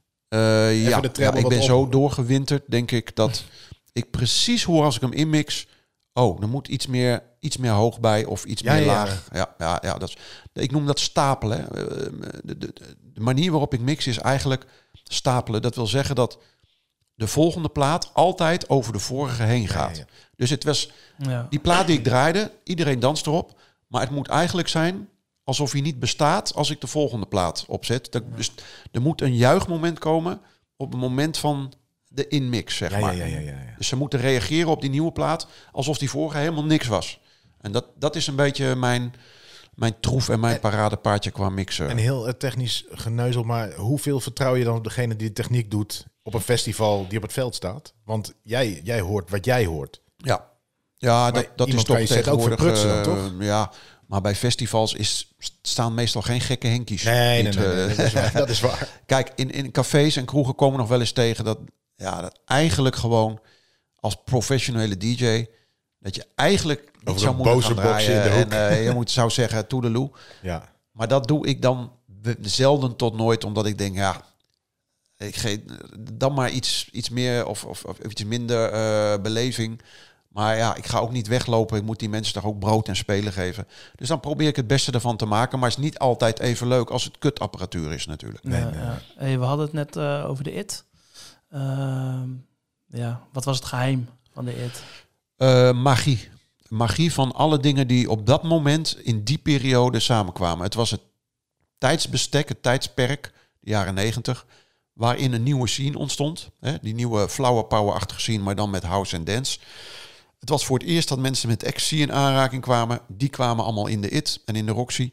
Uh, ja, de ja, ik ben op. zo doorgewinterd, denk ik, dat ik precies hoor als ik hem inmix. Oh, er moet iets meer, iets meer hoog bij of iets ja, meer ja, laag. Ja, ja, ja, dat is, ik noem dat stapelen. De, de, de manier waarop ik mix is eigenlijk stapelen. Dat wil zeggen dat de volgende plaat altijd over de vorige heen gaat. Ja, ja, ja. Dus het was ja. die plaat die ik draaide, iedereen danst erop. Maar het moet eigenlijk zijn alsof hij niet bestaat als ik de volgende plaat opzet. Er, dus er moet een juichmoment komen op het moment van de inmix, zeg ja, maar. Ja, ja, ja, ja, ja. Dus ze moeten reageren op die nieuwe plaat alsof die vorige helemaal niks was. En dat, dat is een beetje mijn, mijn troef en mijn paradepaardje qua mixen. En heel uh, technisch geneuzel, maar hoeveel vertrouw je dan op degene die de techniek doet op een festival die op het veld staat? Want jij, jij hoort wat jij hoort. Ja, ja dat, dat is toch tegenwoordig... Ook dan, toch? Uh, ja, maar bij festivals is, staan meestal geen gekke henkies. Nee, niet, nee, nee, nee, uh, dat is waar. Dat is waar. Kijk, in, in cafés en kroegen komen nog wel eens tegen dat, ja, dat eigenlijk gewoon als professionele D J dat je eigenlijk niet over zou een moeten boze gaan draaien in de hoek. en uh, je moet zou zeggen toedeloe. Ja. Maar dat doe ik dan zelden tot nooit, omdat ik denk, ja, ik geef dan maar iets, iets meer of, of, of iets minder uh, beleving. Maar ja, ik ga ook niet weglopen. Ik moet die mensen toch ook brood en spelen geven. Dus dan probeer ik het beste ervan te maken. Maar het is niet altijd even leuk als het kutapparatuur is natuurlijk. Nee, ja, ja. Hey, we hadden het net uh, over de I T. Uh, ja, wat was het geheim van de I T? Uh, magie. Magie van alle dingen die op dat moment in die periode samenkwamen. Het was het tijdsbestek, het tijdsperk, de jaren negentig, waarin een nieuwe scene ontstond. Hè? Die nieuwe flower power-achtige scene, maar dan met house en dance. Het was voor het eerst dat mensen met ecstasy in aanraking kwamen. Die kwamen allemaal in de I T en in de Roxy.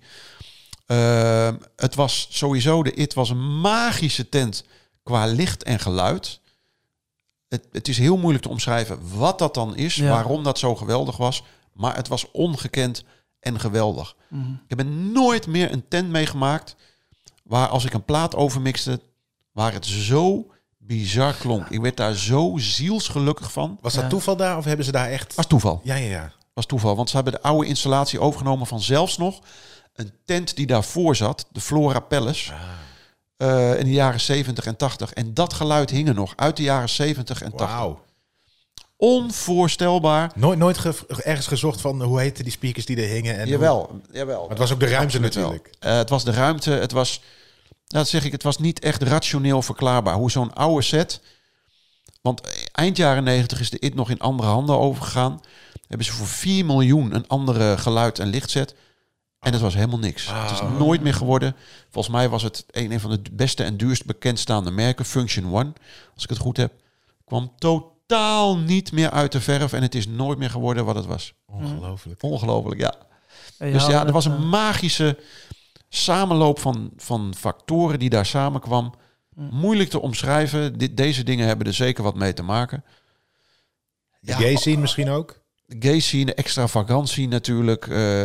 Uh, het was sowieso, de I T was een magische tent qua licht en geluid. Het, het is heel moeilijk te omschrijven wat dat dan is, ja. waarom dat zo geweldig was. Maar het was ongekend en geweldig. Mm. Ik heb nooit meer een tent meegemaakt waar als ik een plaat overmixte, waar het zo bizar klonk. Ik werd daar zo zielsgelukkig van. Was dat ja. toeval daar of hebben ze daar echt... Was toeval. Ja, ja, ja. Was toeval, want ze hebben de oude installatie overgenomen van zelfs nog een tent die daarvoor zat, de Flora Palace, ah. uh, in de jaren zeventig en tachtig. En dat geluid hing er nog uit de jaren zeventig en tachtig. Wauw. Onvoorstelbaar. Nooit, nooit ge- ergens gezocht van hoe heette die speakers die er hingen? En jawel, hoe... jawel. Maar het was ook de ruimte Absoluut natuurlijk. Uh, het was de ruimte, het was... Dat zeg ik, het was niet echt rationeel verklaarbaar. Hoe zo'n oude set... Want eind jaren negentig is de I T nog in andere handen overgegaan. Hebben ze voor vier miljoen een andere geluid- en lichtset. En het was helemaal niks. Oh. Het is nooit meer geworden. Volgens mij was het een, een van de beste en duurst bekendstaande merken. Function One, als ik het goed heb. Kwam totaal niet meer uit de verf. En het is nooit meer geworden wat het was. Ongelooflijk. Ongelooflijk, ja. Ja, dus ja, er was uh... een magische samenloop van, van factoren die daar samenkwam. Moeilijk te omschrijven. Dit, deze dingen hebben er zeker wat mee te maken. De ja, gay scene misschien ook? De gay scene, de extravagantie natuurlijk.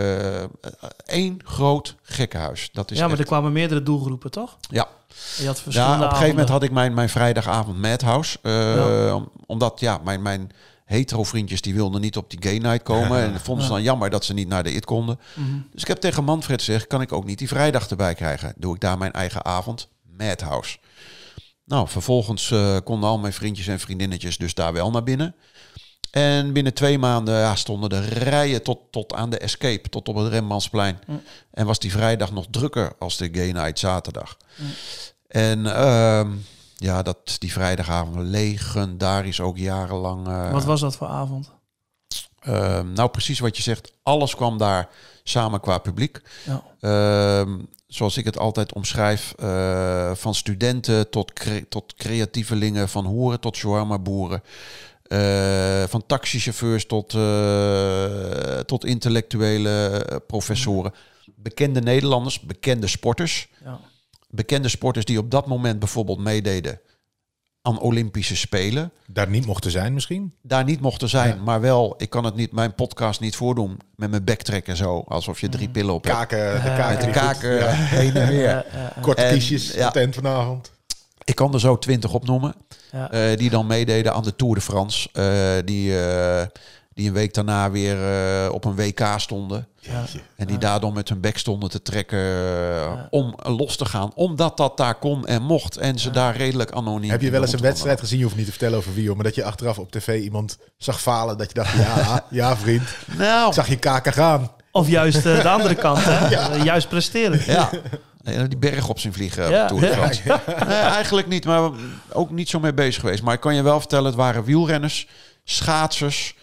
Eén uh, groot gekkenhuis. Dat is ja, maar echt... er kwamen meerdere doelgroepen, toch? Ja. Je had ja, op een gegeven avonden. moment had ik mijn, mijn vrijdagavond Madhouse. Uh, ja. Omdat ja, mijn, mijn hetero vriendjes die wilden niet op die gay night komen. Ja. En vonden ze dan jammer dat ze niet naar de I T konden. Mm-hmm. Dus ik heb tegen Manfred gezegd, kan ik ook niet die vrijdag erbij krijgen? Doe ik daar mijn eigen avond Madhouse. Nou, vervolgens uh, konden al mijn vriendjes en vriendinnetjes dus daar wel naar binnen. En binnen twee maanden ja, stonden de rijen tot, tot aan de Escape, tot op het Rembrandtsplein. Mm. En was die vrijdag nog drukker als de Gay Night zaterdag. Mm. En uh, ja, dat, die vrijdagavond legendarisch ook jarenlang. Uh, wat was dat voor avond? Uh, nou, precies wat je zegt. Alles kwam daar samen qua publiek. Ja. Uh, zoals ik het altijd omschrijf, uh, van studenten tot, cre- tot creatievelingen, van hoeren tot shawarma-boeren. Uh, van taxichauffeurs tot, uh, tot intellectuele uh, professoren. Bekende Nederlanders, bekende sporters. Ja. bekende sporters die op dat moment bijvoorbeeld meededen aan Olympische Spelen. Daar niet mochten zijn misschien? Daar niet mochten zijn, Ja. maar wel, ik kan het niet, mijn podcast niet voordoen met mijn backtrack en zo. Alsof je drie pillen op hebt. Kaken, de Eh, kaken. Met de die goed- kaken ja. heen en weer. Ja, ja, ja. Korte En, kiesjes, ja. de tent vanavond. Ik kan er zo twintig opnoemen. Ja. eh, die dan meededen aan de Tour de France. eh, die, eh, die een week daarna weer eh, op een W K stonden. Ja. En die daardoor met hun bek stonden te trekken eh, om los te gaan. Omdat dat daar kon en mocht. En ze daar redelijk anoniem... Heb je wel eens in een de wedstrijd gezien? Je hoeft niet te vertellen over wie, hoor, maar dat je achteraf op tv iemand zag falen. Dat je dacht, ja, ja vriend. Nou, Ik zag je kaken gaan. Of juist eh, de andere kant, hè? Eh, juist presteren. ja. Nee, die berg op zien vliegen. Ja. Op de Tour de Ja. France. Nee, eigenlijk niet, maar ook niet zo mee bezig geweest. Maar ik kan je wel vertellen, het waren wielrenners, schaatsers,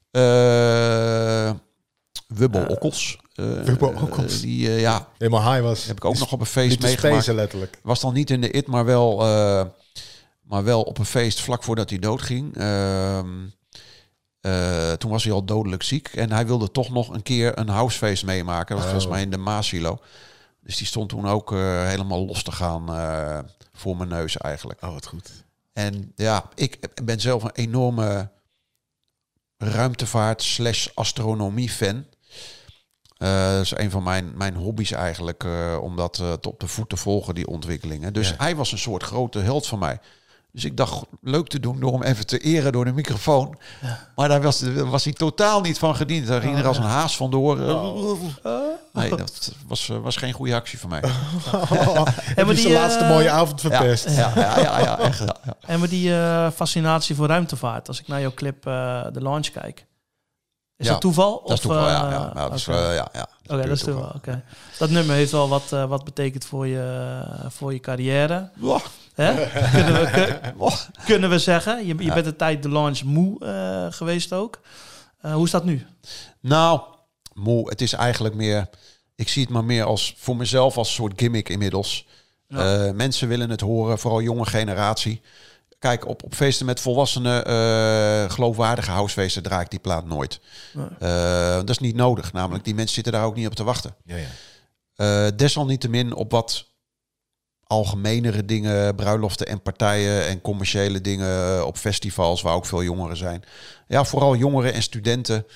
uh, wubbelokkels. Uh, Wubbelokkels. uh, die, uh, ja, Helemaal high was. heb ik ook Die nog op een liep feest te meegemaakt. spacen, letterlijk. Was dan niet in de it, maar wel, uh, maar wel op een feest vlak voordat hij doodging. Uh, uh, toen was hij al dodelijk ziek. En hij wilde toch nog een keer een housefeest meemaken. Dat was Oh. volgens mij in de Maasilo. Dus die stond toen ook uh, helemaal los te gaan uh, voor mijn neus eigenlijk. Oh, wat goed. En ja, ik ben zelf een enorme ruimtevaart slash astronomie fan. Uh, dat is een van mijn, mijn hobby's eigenlijk, uh, om dat uh, op de voet te volgen, die ontwikkelingen. Dus Ja. hij was een soort grote held van mij. Dus ik dacht, leuk te doen door hem even te eren door de microfoon. Ja. Maar daar was, was hij totaal niet van gediend. Daar ging Oh, er als ja. een haas vandoor. Oh. Nee, dat was, was geen goede actie van mij. Heb maar je die, de laatste eh, mooie avond Ja, verpest? ja, ja, ja, ja, echt, ja, ja. En met die eh, fascinatie voor ruimtevaart, als ik naar jouw clip uh, de launch kijk. Is Ja, dat toeval? Dat is toeval, uh, ja. ja, ja, dat is, oké. uh, ja, ja. Oké, dat is toeval. Oké. Dat nummer heeft wel wat, uh, wat betekent voor je, uh, voor je carrière. Wow. Hè? kunnen, we, kun, kunnen we zeggen. Je, je Ja. bent de tijd de launch moe uh, geweest ook. Uh, hoe is dat nu? Nou, moe. Het is eigenlijk meer... Ik zie het maar meer als voor mezelf als een soort gimmick inmiddels. Ja. Uh, mensen willen het horen, vooral jonge generatie. Kijk, op, op feesten met volwassenen, uh, geloofwaardige housefeesten draai ik die plaat nooit. Nee. Uh, dat is niet nodig, namelijk. Die mensen zitten daar ook niet op te wachten. Ja, ja. Uh, desalniettemin op wat algemenere dingen, bruiloften en partijen en commerciële dingen op festivals waar ook veel jongeren zijn. Ja, vooral jongeren en studenten.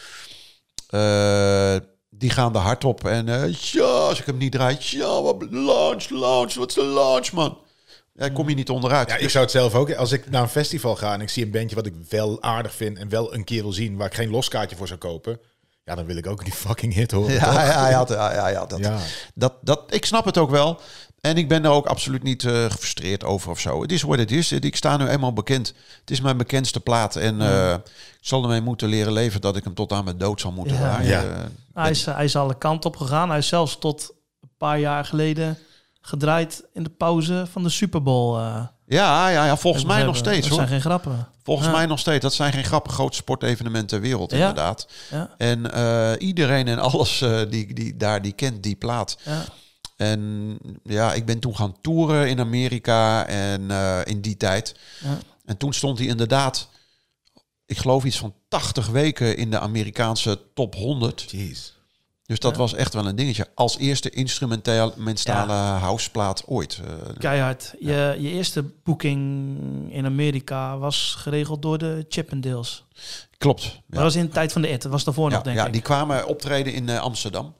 Uh, die gaan er hard op. En uh, ja, als ik hem niet draai, ja, wat launch, launch, wat is de launch, man? Ja, kom je niet onderuit. Ja, ik zou het zelf ook. Als ik naar een festival ga en ik zie een bandje wat ik wel aardig vind en wel een keer wil zien, waar ik geen loskaartje voor zou kopen, ja, dan wil ik ook die fucking hit horen. Ja, toch? ja, ja, ja, ja, ja, dat, Ja. Dat, dat, ik snap het ook wel. En ik ben er ook absoluut niet uh, gefrustreerd over of zo. Het is wat het is. Ik sta nu eenmaal bekend. Het is mijn bekendste plaat. En uh, ik zal ermee moeten leren leven dat ik hem tot aan mijn dood zal moeten Ja. draaien. Ja. Uh, Hij is, hij is alle kanten op gegaan. Hij is zelfs tot een paar jaar geleden gedraaid in de pauze van de Super Bowl. Uh, ja, ja, ja, volgens mij nog hebben. steeds Dat hoor. zijn geen grappen. Volgens Ja. mij nog steeds. Dat zijn geen grappige grote sportevenementen ter wereld, Ja. inderdaad. Ja, En uh, iedereen en alles uh, die, die daar die kent die plaat. ja. En ja, ik ben toen gaan toeren in Amerika en uh, in die tijd. Ja. En toen stond hij inderdaad, ik geloof iets van tachtig weken in de Amerikaanse top honderd. Jeez. Dus dat Ja. was echt wel een dingetje. Als eerste instrumentale Ja. houseplaat ooit. Uh, Keihard. Je, je eerste boeking in Amerika was geregeld door de Chippendales. klopt. Dat Ja. was in de tijd van de It. Dat was daarvoor Ja, nog, denk ja, ik. die kwamen optreden in uh, Amsterdam.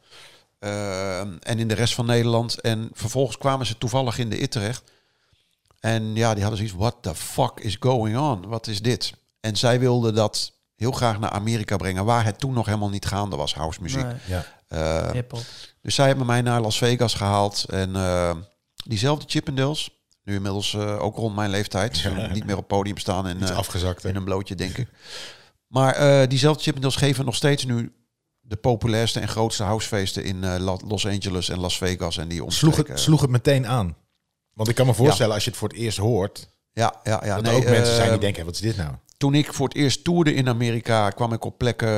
Uh, en in de rest van Nederland. En vervolgens kwamen ze toevallig in de I T terecht. En ja, die hadden zoiets, what the fuck is going on? Wat is dit? En zij wilden dat heel graag naar Amerika brengen, waar het toen nog helemaal niet gaande was, house muziek. Nee, Ja. Uh, hip-hop. dus zij hebben mij naar Las Vegas gehaald. En uh, diezelfde Chippendales, nu inmiddels uh, ook rond mijn leeftijd, Ja. niet meer op podium staan en Iets uh, afgezakt. hè? in een blootje, denk ik. Maar uh, diezelfde Chippendales geven nog steeds nu de populairste en grootste housefeesten in uh, La- Los Angeles en Las Vegas en die Sloeg omstreken. het, sloeg het meteen aan. Want ik kan me voorstellen, als je het voor het eerst hoort, Ja, ja, ja. dat nee, er ook mensen zijn uh, die denken, wat is dit nou? Toen ik voor het eerst toerde in Amerika, kwam ik op plekken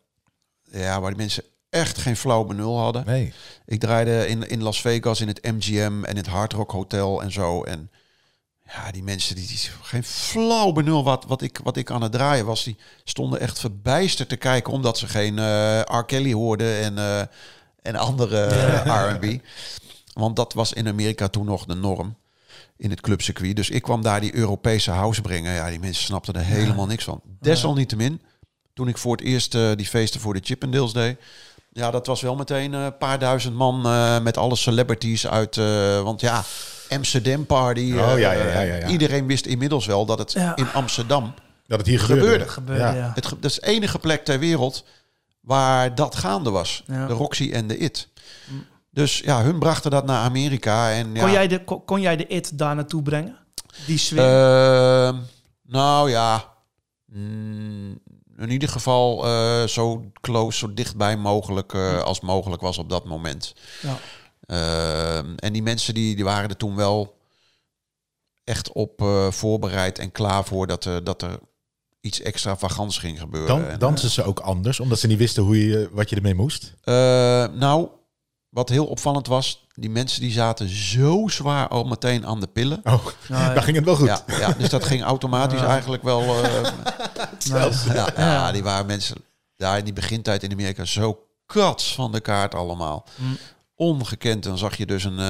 ja, waar die mensen echt geen flauw benul hadden. Nee. Ik draaide in, in Las Vegas in het M G M en het Hard Rock Hotel en zo. En ja, die mensen die, die geen flauw benul wat, wat, ik, wat ik aan het draaien was, die stonden echt verbijsterd te kijken omdat ze geen uh, R. Kelly hoorden en, uh, en andere uh, R en B. Want dat was in Amerika toen nog de norm. In het clubcircuit. Dus ik kwam daar die Europese house brengen. Ja, die mensen snapten er helemaal niks van. Desalniettemin, toen ik voor het eerst uh, die feesten voor de Chippendales deed. Ja, dat was wel meteen een uh, paar duizend man uh, met alle celebrities uit. Uh, want ja, Amsterdam Party. Uh, oh, ja, ja, ja, ja, ja. Iedereen wist inmiddels wel dat het ja. in Amsterdam dat het hier gebeurde. gebeurde. gebeurde ja. Ja. Het, dat is de enige plek ter wereld waar dat gaande was. Ja. De Roxy en de It. Mm. Dus ja, hun brachten dat naar Amerika. En, ja, kon, jij de, kon, kon jij de It daar naartoe brengen? Die sfeer? Uh, nou ja, mm, in ieder geval uh, zo close, zo dichtbij mogelijk uh, als mogelijk was op dat moment. Ja. Uh, en die mensen die, die waren er toen wel echt op uh, voorbereid en klaar voor dat, uh, dat er iets extravagants ging gebeuren. Dan en, dansen uh, ze ook anders, omdat ze niet wisten hoe je, wat je ermee moest? Uh, nou, wat heel opvallend was, die mensen die zaten zo zwaar al meteen aan de pillen. Oh, oh ja. Daar ging het wel goed. Ja, ja, dus dat ging automatisch uh, eigenlijk wel... Uh, nice. ja, ja, die waren mensen daar in die begintijd in Amerika zo kats van de kaart allemaal. Mm. Ongekend. Dan zag je dus een... Uh,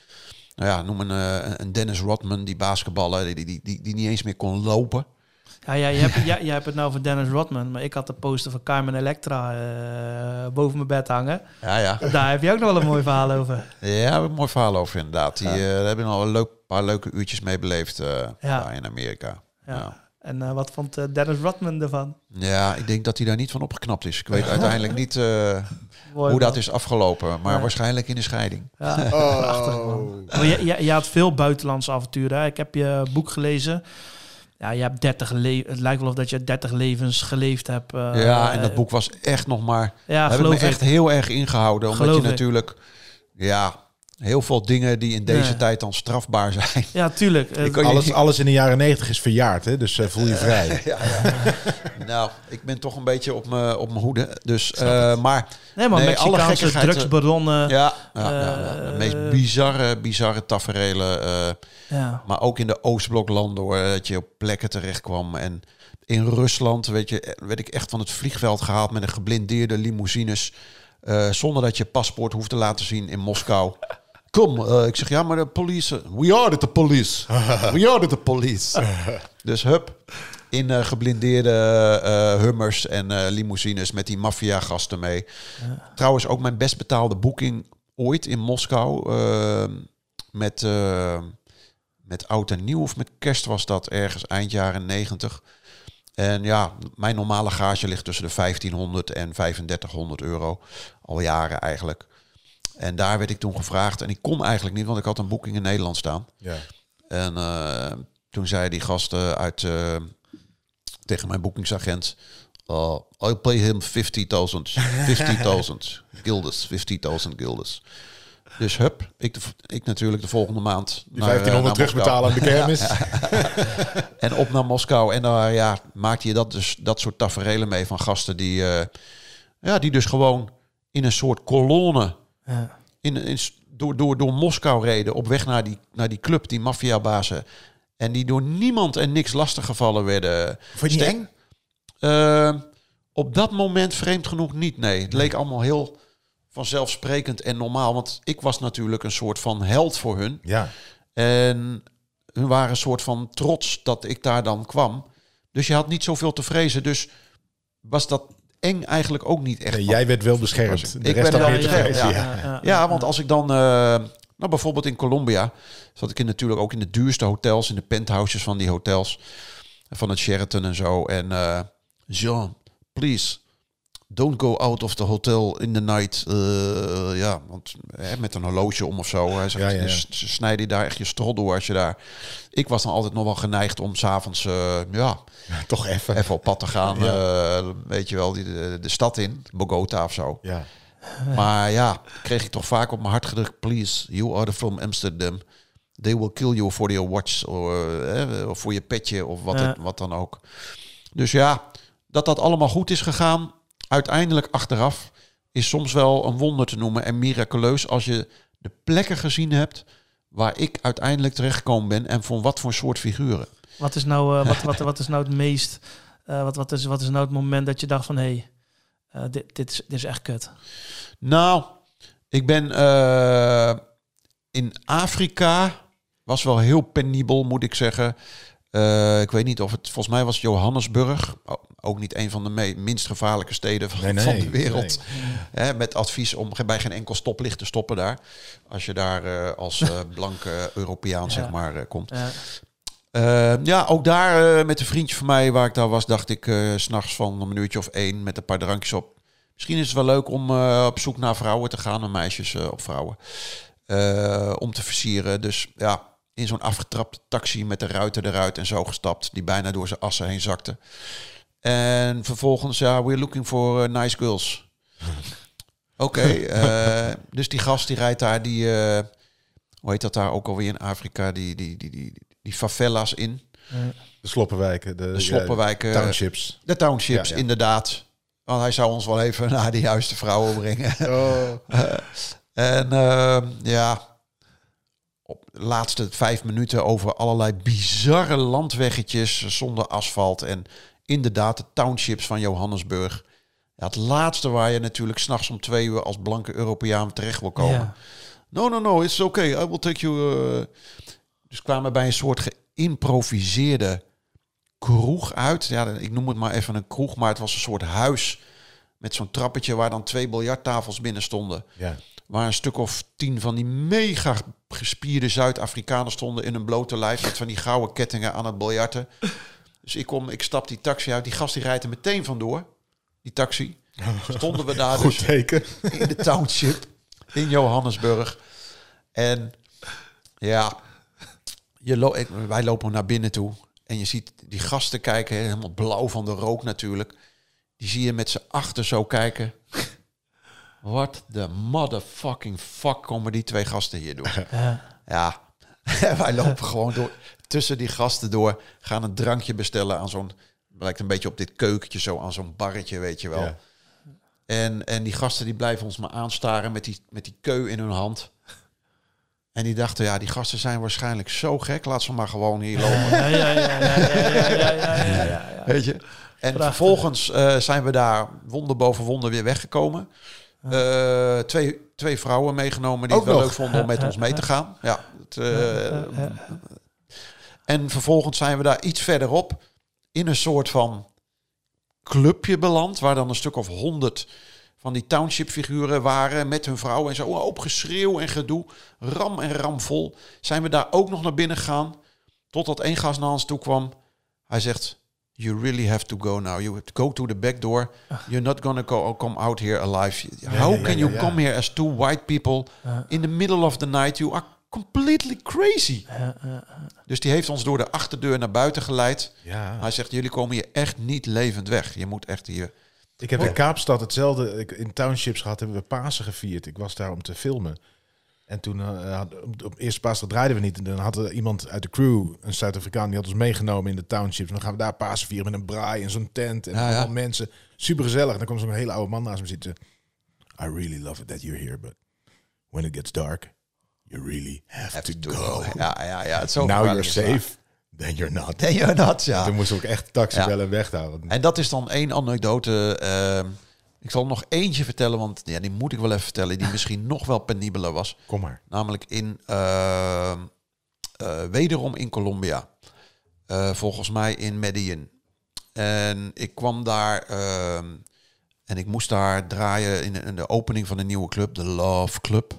nou ja, noem een, uh, een Dennis Rodman, die basketballer, die, die, die, die niet eens meer kon lopen. Ja, ja, je, hebt, ja, je hebt het nou voor Dennis Rodman, maar ik had de poster van Carmen Electra uh, boven mijn bed hangen. Ja, ja. Daar heb je ook nog wel een mooi verhaal over. Ja, een mooi verhaal over inderdaad. Die, ja. uh, daar hebben we al een leuk, paar leuke uurtjes mee beleefd uh, ja. daar in Amerika. Ja. Ja. En uh, wat vond uh, Dennis Rodman ervan? Ja, ik denk dat hij daar niet van opgeknapt is. Ik weet uiteindelijk niet uh, mooi, hoe man. dat is afgelopen, maar ja. waarschijnlijk in de scheiding. Ja, oh. Prachtig, man. Maar je, je, je had veel buitenlandse avonturen. Hè? Ik heb je boek gelezen. Ja, je hebt dertig le- het lijkt wel of dat je dertig levens geleefd hebt. Uh, ja, en dat boek was echt nog maar... Ja, heb ik me ik. echt heel erg ingehouden. Omdat geloof je natuurlijk... Ik. Ja, heel veel dingen die in deze nee. tijd dan strafbaar zijn. Ja, tuurlijk. Uh, alles, alles in de jaren negentig is verjaard, hè? Dus uh, voel je vrij. Uh, ja, ja. Nou, ik ben toch een beetje op mijn op mijn hoede. Dus, uh, maar... Nee, maar nee, alle gekkigheid, drugsbaronnen. Ja, ja, ja, ja, de meest bizarre, bizarre taferelen. Uh, ja. Maar ook in de Oostbloklanden, hoor, dat je op plekken terecht kwam. En in Rusland, weet je, werd ik echt van het vliegveld gehaald met een geblindeerde limousines. Uh, zonder dat je paspoort hoeft te laten zien in Moskou. Kom, uh, ik zeg, ja, maar de police... We are the police. We are the police. Dus hup, in uh, geblindeerde uh, Hummers en uh, limousines met die maffiagasten mee. Ja. Trouwens, ook mijn best betaalde boeking ooit in Moskou. Uh, met, uh, met oud en nieuw of met kerst was dat ergens eind jaren negentig. En ja, mijn normale gage ligt tussen de vijftienhonderd en vijfendertighonderd euro. Al jaren eigenlijk. En daar werd ik toen gevraagd. En ik kon eigenlijk niet, want ik had een boeking in Nederland staan. Ja. En uh, toen zei die gast uh, uit... Uh, tegen mijn boekingsagent... Uh, I'll pay him fifty thousand. fifty thousand guilders. fifty thousand guilders. Dus hup, ik, de, ik natuurlijk de volgende maand... Die vijftienhonderd uh, terugbetalen aan de kermis. En op naar Moskou. En daar uh, ja, maakte je dat, dus, dat soort taferelen mee van gasten die... Uh, ja, die dus gewoon in een soort kolonne... Ja. In, in, door, door, door Moskou reden op weg naar die, naar die club, die maffiabazen. En die door niemand en niks lastiggevallen werden. Vond je niet eng? Uh, op dat moment vreemd genoeg niet, nee. Het leek allemaal heel vanzelfsprekend en normaal. Want ik was natuurlijk een soort van held voor hun. Ja. En hun waren een soort van trots dat ik daar dan kwam. Dus je had niet zoveel te vrezen. Dus was dat... eng eigenlijk ook niet echt. Nee, jij werd wel beschermd. De ik rest ben wel beschermd. Ja, ja, ja, ja. ja, want als ik dan... Uh, nou, bijvoorbeeld in Colombia... zat ik in, natuurlijk ook in de duurste hotels... in de penthouses van die hotels... van het Sheraton en zo. En uh, Jean, please... don't go out of the hotel in the night. Uh, ja, want hè, met een horloge om of zo. Hij zegt, ja, ja, ja. Ze snijden daar echt je strot door als je daar... Ik was dan altijd nog wel geneigd om s'avonds... Uh, ja, ja, toch even. Even op pad te gaan. Ja. Uh, weet je wel, die, de, de stad in. Bogota of zo. Ja. Maar ja, kreeg ik toch vaak op mijn hart gedrukt... Please, you are from Amsterdam. They will kill you for your watch. Of voor je petje of wat, ja. het, wat dan ook. Dus ja, dat dat allemaal goed is gegaan... Uiteindelijk achteraf is soms wel een wonder te noemen en miraculeus als je de plekken gezien hebt waar ik uiteindelijk terechtgekomen ben en van wat voor soort figuren. Wat is nou, uh, wat, wat, wat is nou het meest, uh, wat, wat, is, wat is nou het moment dat je dacht van hé, hey, uh, dit, dit, is, dit is echt kut? Nou, ik ben, uh, in Afrika was wel heel penibel, moet ik zeggen. Uh, ik weet niet of het... Volgens mij was Johannesburg ook niet een van de me- minst gevaarlijke steden van, nee, nee, van de wereld. Nee. Hè, met advies om bij geen enkel stoplicht te stoppen daar. Als je daar uh, als uh, blanke Europeaan ja. zeg maar uh, komt. Ja. Uh, ja, ook daar uh, met een vriendje van mij waar ik daar was, dacht ik uh, 's nachts van een minuutje of één met een paar drankjes op. Misschien is het wel leuk om uh, op zoek naar vrouwen te gaan, naar meisjes uh, op vrouwen. Uh, om te versieren. Dus ja, in zo'n afgetrapte taxi met de ruiten eruit en zo gestapt, die bijna door zijn assen heen zakte. En vervolgens, ja, we're looking for uh, nice girls. Oké, okay, uh, dus die gast die rijdt daar, die, uh, hoe heet dat daar ook alweer in Afrika, die, die, die, die, die favelas in. De sloppenwijken. De, de sloppenwijken. Ja, townships. De townships, ja, ja. inderdaad. Want hij zou ons wel even naar de juiste vrouwen brengen. Oh. uh, en uh, ja... op de laatste vijf minuten over allerlei bizarre landweggetjes zonder asfalt. En inderdaad de townships van Johannesburg. Ja, het laatste waar je natuurlijk 's nachts om twee uur als blanke Europeaan terecht wil komen. Ja. No, no, no, it's okay. I will take you... Uh... Dus kwamen bij een soort geïmproviseerde kroeg uit. Ja, ik noem het maar even een kroeg, maar het was een soort huis met zo'n trappetje waar dan twee biljarttafels binnen stonden. Ja. Waar een stuk of tien van die mega gespierde Zuid-Afrikanen stonden in een blote lijf met van die gouden kettingen aan het biljarten. Dus ik kom, ik stap die taxi uit. Die gast die rijdt er meteen vandoor. Die taxi. Stonden we daar Goed dus teken. in de township in Johannesburg. En ja, je lo- wij lopen naar binnen toe. En je ziet die gasten kijken, helemaal blauw van de rook natuurlijk. Die zie je met z'n achter zo kijken. Wat de motherfucking fuck komen die twee gasten hier doen? Ja. Ja. Wij lopen gewoon door tussen die gasten door. Gaan een drankje bestellen aan zo'n... Lijkt een beetje op dit keukentje zo, aan zo'n barretje, weet je wel. Ja. En, en die gasten die blijven ons maar aanstaren met die, met die keu in hun hand. En die dachten, ja, die gasten zijn waarschijnlijk zo gek. Laat ze maar gewoon hier lopen. Ja, ja, ja, ja, ja, ja, ja, ja, ja. Weet je? En prachtig. Vervolgens uh, zijn we daar wonder boven wonder weer weggekomen. Uh, twee, twee vrouwen meegenomen die ook het wel nog leuk vonden om met ons mee te gaan. Ja, het, uh, en vervolgens zijn we daar iets verderop in een soort van clubje beland, waar dan een stuk of honderd van die township figuren waren met hun vrouwen en zo. Op geschreeuw en gedoe, ram en ramvol. Zijn we daar ook nog naar binnen gegaan, totdat één gast naar ons toe kwam. Hij zegt... You really have to go now. You have to go to the back door. You're not gonna go, come out here alive. How ja, ja, can you ja, ja. come here as two white people in the middle of the night? You are completely crazy. Ja, ja, ja. Dus die heeft ons door de achterdeur naar buiten geleid. Ja. Hij zegt, jullie komen hier echt niet levend weg. Je moet echt hier... Ik heb in Kaapstad hetzelfde... In townships gehad, hebben we Pasen gevierd. Ik was daar om te filmen. En toen, uh, op, op eerste Paasdag draaiden we niet. En dan had er iemand uit de crew, een Zuid-Afrikaan, die had ons meegenomen in de township. En dan gaan we daar Pasen vieren met een braai en zo'n tent. En ja, allemaal ja. mensen. Super gezellig. En dan komt zo'n hele oude man naast me zitten. I really love it that you're here, but when it gets dark, you really have, have to, to go. Ja, ja, ja. Het is zo Now you're safe, then you're not. Then you're not, ja. En toen moesten we ook echt taxi bellen en weghouden. En dat is dan één anekdote... Uh, Ik zal nog eentje vertellen, want ja, die moet ik wel even vertellen, die misschien nog wel penibeler was. Kom maar. Namelijk in, uh, uh, wederom in Colombia. Uh, volgens mij in Medellin. En ik kwam daar uh, en ik moest daar draaien in, in de opening van een nieuwe club, de Love Club.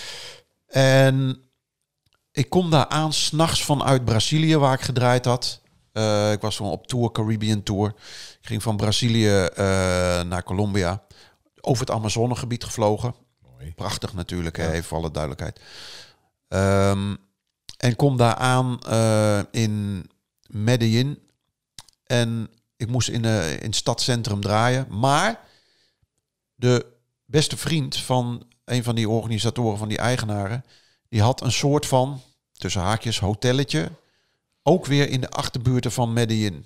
En ik kom daar aan 's nachts vanuit Brazilië, waar ik gedraaid had. Uh, ik was gewoon op tour, Caribbean Tour. Ik ging van Brazilië uh, naar Colombia. Over het Amazonegebied gevlogen. Mooi. Prachtig natuurlijk, ja. Hè, even voor alle duidelijkheid. Um, en kom daar aan uh, in Medellin. En ik moest in, uh, in het stadscentrum draaien. Maar de beste vriend van een van die organisatoren, van die eigenaren, die had een soort van, tussen haakjes, hotelletje. Ook weer in de achterbuurten van Medellin.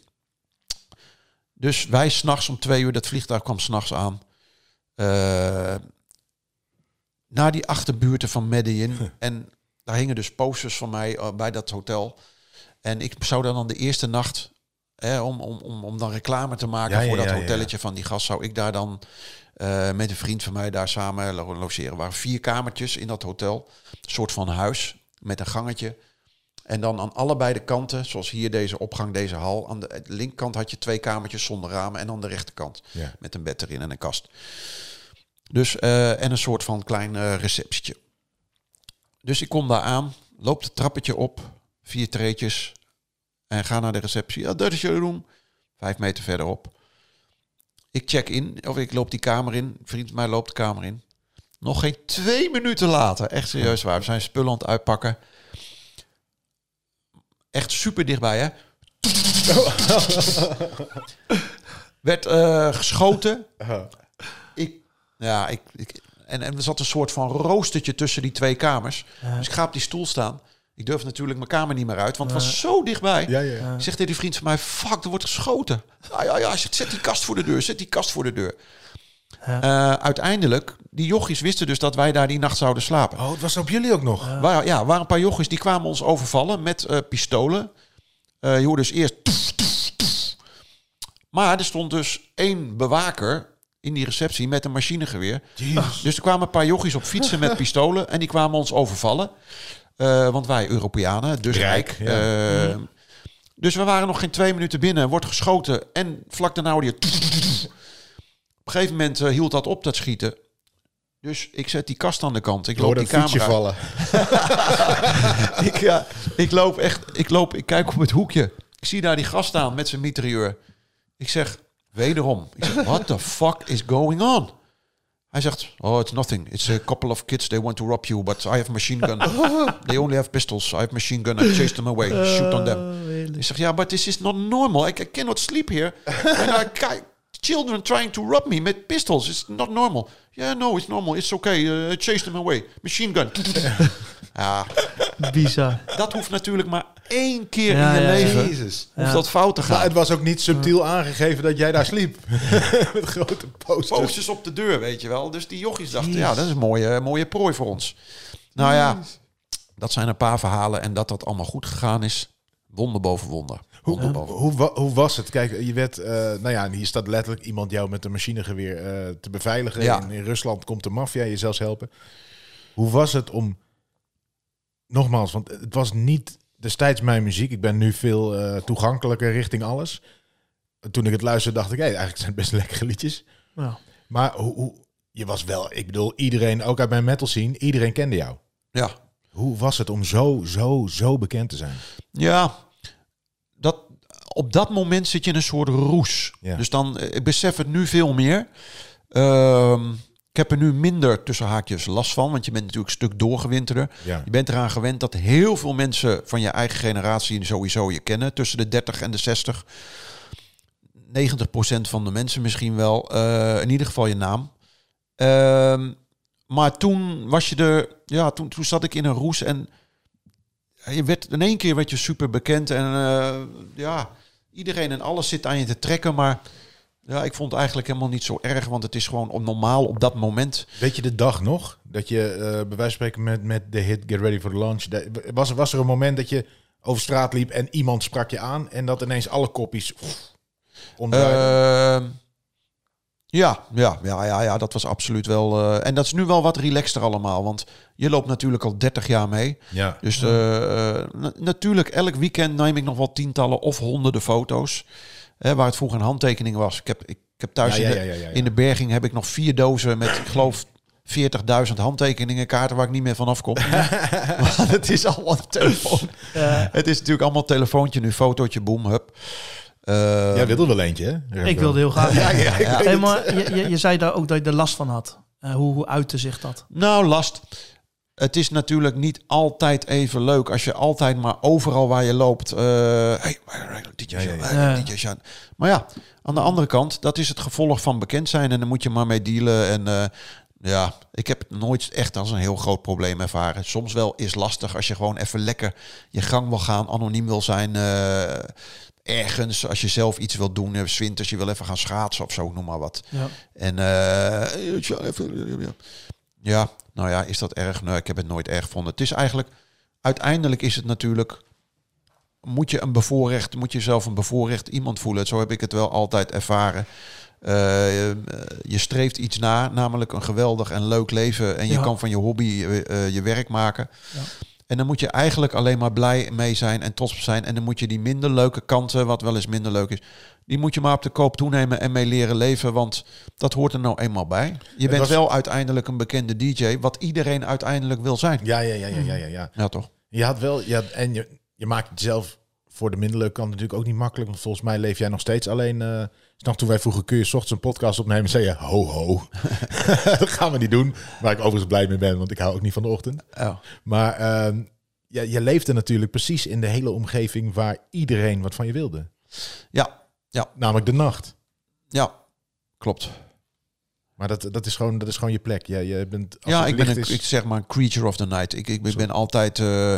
Dus wij 's nachts om twee uur, dat vliegtuig kwam 's nachts aan. Uh, naar die achterbuurten van Medellin. Huh. En daar hingen dus posters van mij uh, bij dat hotel. En ik zou dan, dan de eerste nacht eh, om, om, om, om dan reclame te maken Ja, ja, voor dat ja, ja, hotelletje van die gast, zou ik daar dan uh, met een vriend van mij daar samen lo- logeren. Er waren vier kamertjes in dat hotel. Een soort van huis met een gangetje. En dan aan allebei de kanten, zoals hier deze opgang, deze hal. Aan de linkerkant had je twee kamertjes zonder ramen. En aan de rechterkant Ja. met een bed erin en een kast. Dus, uh, en een soort van klein uh, receptietje. Dus ik kom daar aan, loop het trappetje op, vier treetjes. En ga naar de receptie. Ja, dat is je room. Vijf meter verderop. Ik check in, of ik loop die kamer in. Een vriend van mij loopt de kamer in. Nog geen twee minuten later, echt serieus waar. We zijn spullen aan het uitpakken. Echt super dichtbij, hè? Werd uh, geschoten. Ik, ja, ik, ik, en, en er zat een soort van roostertje tussen die twee kamers. Ja. Dus ik ga op die stoel staan. Ik durf natuurlijk mijn kamer niet meer uit, want het was zo dichtbij. Ja, ja. Ja. Zegt tegen die vriend van mij, fuck, er wordt geschoten. Ja, ja, ja, zet die kast voor de deur, zet die kast voor de deur. Ja. Uh, uiteindelijk, die jochies wisten dus dat wij daar die nacht zouden slapen. Oh, het was op jullie ook nog? Ja. Waar, ja, er waren een paar jochies die kwamen ons overvallen met uh, pistolen. Uh, je hoorde dus eerst... Toef, toef, toef. Maar er stond dus één bewaker in die receptie met een machinegeweer. Jeez. Dus er kwamen een paar jochies op fietsen met pistolen en die kwamen ons overvallen. Uh, want wij Europeanen, dus rijk. Rijk, ja. Uh, dus we waren nog geen twee minuten binnen, wordt geschoten en vlak daarna hoorde je... Op een gegeven moment uh, hield dat op, dat schieten. Dus ik zet die kast aan de kant. Ik Ik loop hoorde die een fietsje camera. vallen. ik, ja, ik loop echt, ik loop, ik kijk op het hoekje. Ik zie daar die gast staan met zijn mitrailleur. Ik zeg, wederom. Ik zeg, what the fuck is going on? Hij zegt, oh, it's nothing. It's a couple of kids, they want to rob you, but I have a machine gun. They only have pistols. I have a machine gun. I chase them away. Shoot on them. Uh, Ik zeg, ja, but this is not normal. I, I cannot sleep here. And I ca- children trying to rob me with pistols. It's not normal. Yeah, no, it's normal. It's okay. Uh, chase them away. Machine gun. Ja, Bizar. dat hoeft natuurlijk maar één keer Ja, in je ja, leven. Jezus. Hoeft Ja. dat fout te Maar gaan. het was ook niet subtiel aangegeven dat jij daar sliep. Met grote posters. Posters op de deur, weet je wel. Dus die jochies dachten, ja, dat is een mooie, mooie prooi voor ons. Nou ja, dat zijn een paar verhalen. En dat dat allemaal goed gegaan is, wonder boven wonder. Hoe, Wonder hoe, boven. hoe, wa- hoe was het? Kijk, je werd, uh, nou ja, hier staat letterlijk iemand jou met een machinegeweer uh, te beveiligen. Ja. In, in Rusland komt de maffia je zelfs helpen. Hoe was het om, nogmaals, want het was niet destijds mijn muziek. Ik ben nu veel uh, toegankelijker richting alles. Toen ik het luisterde dacht ik, hey, eigenlijk zijn het best lekkere liedjes. Ja. Maar hoe, hoe, je was wel, ik bedoel, iedereen, ook uit mijn metal scene, iedereen kende jou. Ja, Hoe was het om zo, zo, zo bekend te zijn? ja. Dat, op dat moment zit je in een soort roes. Ja. Dus dan, eh, ik besef het nu veel meer. Ehm, ik heb er nu minder tussen haakjes last van, want je bent natuurlijk een stuk doorgewinterder. Ja. Je bent eraan gewend dat heel veel mensen van je eigen generatie sowieso je kennen. Tussen de dertig en de zestig. negentig procent van de mensen misschien wel. Uh, in ieder geval je naam. Ehm, maar toen was je er... Ja, toen, toen zat ik in een roes en... Je werd, in één keer werd je super bekend. En uh, ja, iedereen en alles zit aan je te trekken. Maar ja, ik vond het eigenlijk helemaal niet zo erg. Want het is gewoon op normaal op dat moment. Weet je de dag nog? Dat je uh, bij wijze van spreken met, met de hit Get Ready for the Launch... De, was, was er een moment dat je over straat liep en iemand sprak je aan... en dat ineens alle koppies omdraaiden? Uh, ja, ja, ja, ja, ja, dat was absoluut wel... Uh, en dat is nu wel wat relaxter allemaal. Want je loopt natuurlijk al dertig jaar mee. Ja. Dus uh, uh, na- natuurlijk, elk weekend neem ik nog wel tientallen of honderden foto's. Hè, waar het vroeger een handtekening was. Ik heb, ik, ik heb thuis Ja, ja, in, de, ja, ja, ja. in de berging heb ik nog vier dozen met, ik geloof, veertigduizend handtekeningen, kaarten waar ik niet meer van afkom. Maar het is allemaal een telefoon. Ja. Het is natuurlijk allemaal telefoontje nu, fotootje, boom, hup. Uh, Jij wilde wel eentje, hè? Remco? Ik wilde heel graag. Ja, ja, ik Ja. weet Hey, het. maar je, je, je zei daar ook dat je er last van had. Uh, hoe, hoe uitte zich dat? Nou, last. Het is natuurlijk niet altijd even leuk als je altijd maar overal waar je loopt... Uh, hey, D J Ja, ja, ja. Sean, Ja. D J Sean. Maar ja, aan de andere kant, dat is het gevolg van bekend zijn. En dan moet je maar mee dealen. En uh, ja, ik heb het nooit echt als een heel groot probleem ervaren. Soms wel is lastig als je gewoon even lekker je gang wil gaan, anoniem wil zijn... Uh, ergens, als je zelf iets wil doen, uh, 's winters, je wil even gaan schaatsen of zo, noem maar wat. Ja. En uh, ja, nou ja, is dat erg? Nee, ik heb het nooit erg gevonden. Het is eigenlijk, uiteindelijk is het natuurlijk moet je een bevoorrecht, moet je zelf een bevoorrecht iemand voelen. Zo heb ik het wel altijd ervaren. Uh, je streeft iets na, namelijk een geweldig en leuk leven. En je Ja. kan van je hobby uh, je werk maken. Ja. En dan moet je eigenlijk alleen maar blij mee zijn en trots op zijn. En dan moet je die minder leuke kanten, wat wel eens minder leuk is, die moet je maar op de koop toenemen en mee leren leven. Want dat hoort er nou eenmaal bij. Je bent was... wel uiteindelijk een bekende D J, wat iedereen uiteindelijk wil zijn. Ja, ja, ja, ja, ja, ja, ja. Ja, toch? Je had wel, ja, en je, je maakt het zelf voor de minder leuke kant natuurlijk ook niet makkelijk. Want volgens mij leef jij nog steeds alleen. Uh, nog toen wij vroegen, kun je 's ochtends een podcast opnemen? Zei je, ho, ho. Dat gaan we niet doen. Waar ik overigens blij mee ben, want ik hou ook niet van de ochtend. Oh. Maar uh, ja, je leefde natuurlijk precies in de hele omgeving waar iedereen wat van je wilde. Ja, ja. Namelijk de nacht. Ja, klopt. Maar dat, dat, is gewoon, dat is gewoon je plek. Ja, je bent, als Ja, het ik ben licht een, is... ik zeg maar een creature of the night. Ik, ik, ik ben altijd... Uh,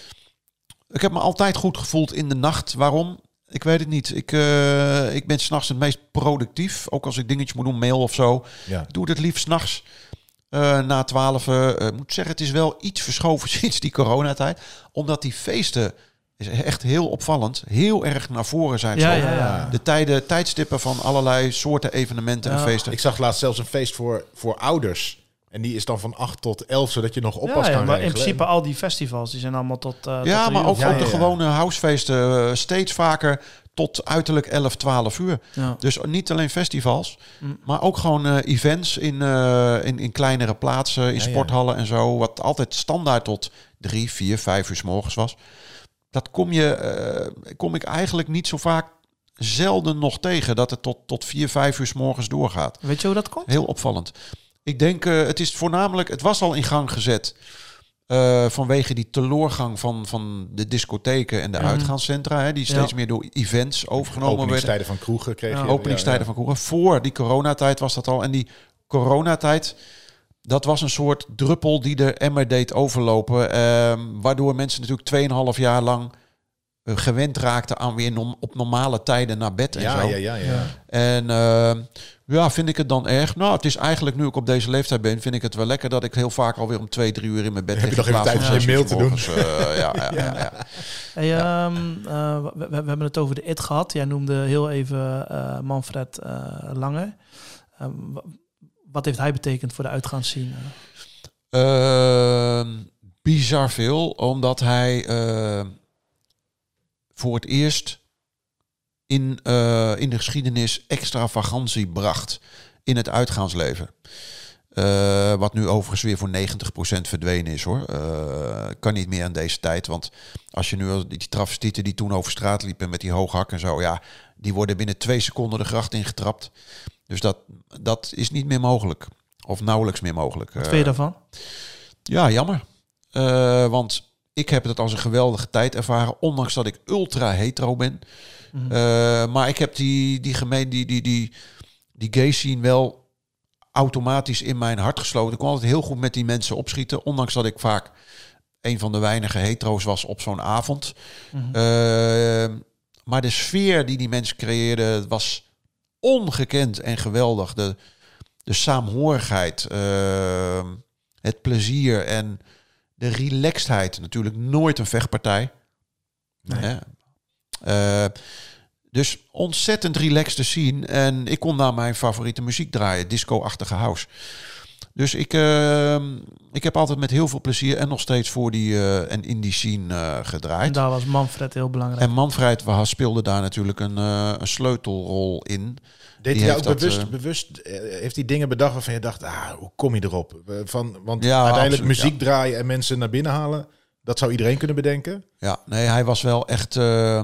ik heb me altijd goed gevoeld in de nacht. Waarom? Ik weet het niet. Ik, uh, ik ben 's nachts het meest productief. Ook als ik dingetjes moet doen, mail of zo. Ja. Ik doe het liefst 's nachts. Uh, na twaalf. Uh, moet zeggen, het is wel iets verschoven sinds die coronatijd. Omdat die feesten, is echt heel opvallend, heel erg naar voren zijn. Ja, zo. ja, ja. De tijden, tijdstippen van allerlei soorten evenementen Ja. en feesten. Ik zag laatst zelfs een feest voor, voor ouders. En die is dan van acht tot elf, zodat je nog oppas Ja, ja, kan maar regelen. in principe al die festivals, die zijn allemaal tot... Uh, Ja, tot maar ook Ja, op de ja, ja. gewone housefeesten uh, steeds vaker tot uiterlijk elf, twaalf uur. Ja. Dus niet alleen festivals, Mm. maar ook gewoon uh, events in, uh, in, in kleinere plaatsen, in Ja, ja. sporthallen en zo. Wat altijd standaard tot drie, vier, vijf uur 's morgens was. Dat kom, je, uh, kom ik eigenlijk niet zo vaak, zelden nog tegen, dat het tot, tot vier, vijf uur 's morgens doorgaat. Weet je hoe dat komt? Heel opvallend. Ik denk, uh, het is voornamelijk, het was al in gang gezet uh, vanwege die teloorgang van, van de discotheken en de Mhm. uitgaanscentra, hè, die steeds Ja. meer door events overgenomen werden. Openingstijden van kroegen kreeg je. Ja, Openingstijden ja, van kroegen. Voor die coronatijd was dat al. En die coronatijd, dat was een soort druppel die de emmer deed overlopen. Uh, waardoor mensen natuurlijk tweeënhalf jaar lang uh, gewend raakten aan weer nom- op normale tijden naar bed en ja, zo. ja, ja, ja, ja. En uh, ja, vind ik het dan erg? Nou, het is eigenlijk, nu ik op deze leeftijd ben, vind ik het wel lekker dat ik heel vaak alweer om twee, drie uur in mijn bed Heb je lig. nog in even plaats tijd van om zes je uur mail te s morgens. Uh, ja, ja, ja, ja. Hey, um, uh, we, we, we hebben het over de I T gehad. Jij noemde heel even uh, Manfred uh, Lange. Um, w- wat heeft hij betekend voor de uitgaansscene? Uh, bizar veel, omdat hij uh, voor het eerst in, uh, in de geschiedenis extravagantie bracht in het uitgaansleven. Uh, wat nu overigens weer voor negentig procent verdwenen is, hoor. Uh, kan niet meer in deze tijd, want als je nu die travestieten die toen over straat liepen met die hooghak en zo, ja, die worden binnen twee seconden de gracht ingetrapt. Dus dat, dat is niet meer mogelijk. Of nauwelijks meer mogelijk. Wat vind je daarvan? Ja, jammer. Uh, want ik heb het als een geweldige tijd ervaren, ondanks dat ik ultra hetero ben. Mhm. Uh, maar ik heb die, die gemeen, die, die, die, die gay scene wel automatisch in mijn hart gesloten. Ik kon altijd heel goed met die mensen opschieten, ondanks dat ik vaak een van de weinige hetero's was op zo'n avond. Mhm. Uh, maar de sfeer die die mensen creëerden was ongekend en geweldig. De, de saamhorigheid, uh, het plezier en de relaxedheid. Natuurlijk nooit een vechtpartij. Nee. Uh, dus ontzettend relaxed te zien. En ik kon daar mijn favoriete muziek draaien. Disco-achtige house. Dus ik, uh, ik heb altijd met heel veel plezier en nog steeds voor die uh, en in die scene uh, gedraaid. En daar was Manfred heel belangrijk. En Manfred speelde daar natuurlijk een, uh, een sleutelrol in. Deed Die hij heeft ook dat, bewust, uh, bewust uh, heeft hij dingen bedacht waarvan je dacht, ah, hoe kom je erop? Uh, Van, want Ja, uiteindelijk absoluut, muziek draaien en mensen naar binnen halen, dat zou iedereen kunnen bedenken. Ja, nee, hij was wel echt uh,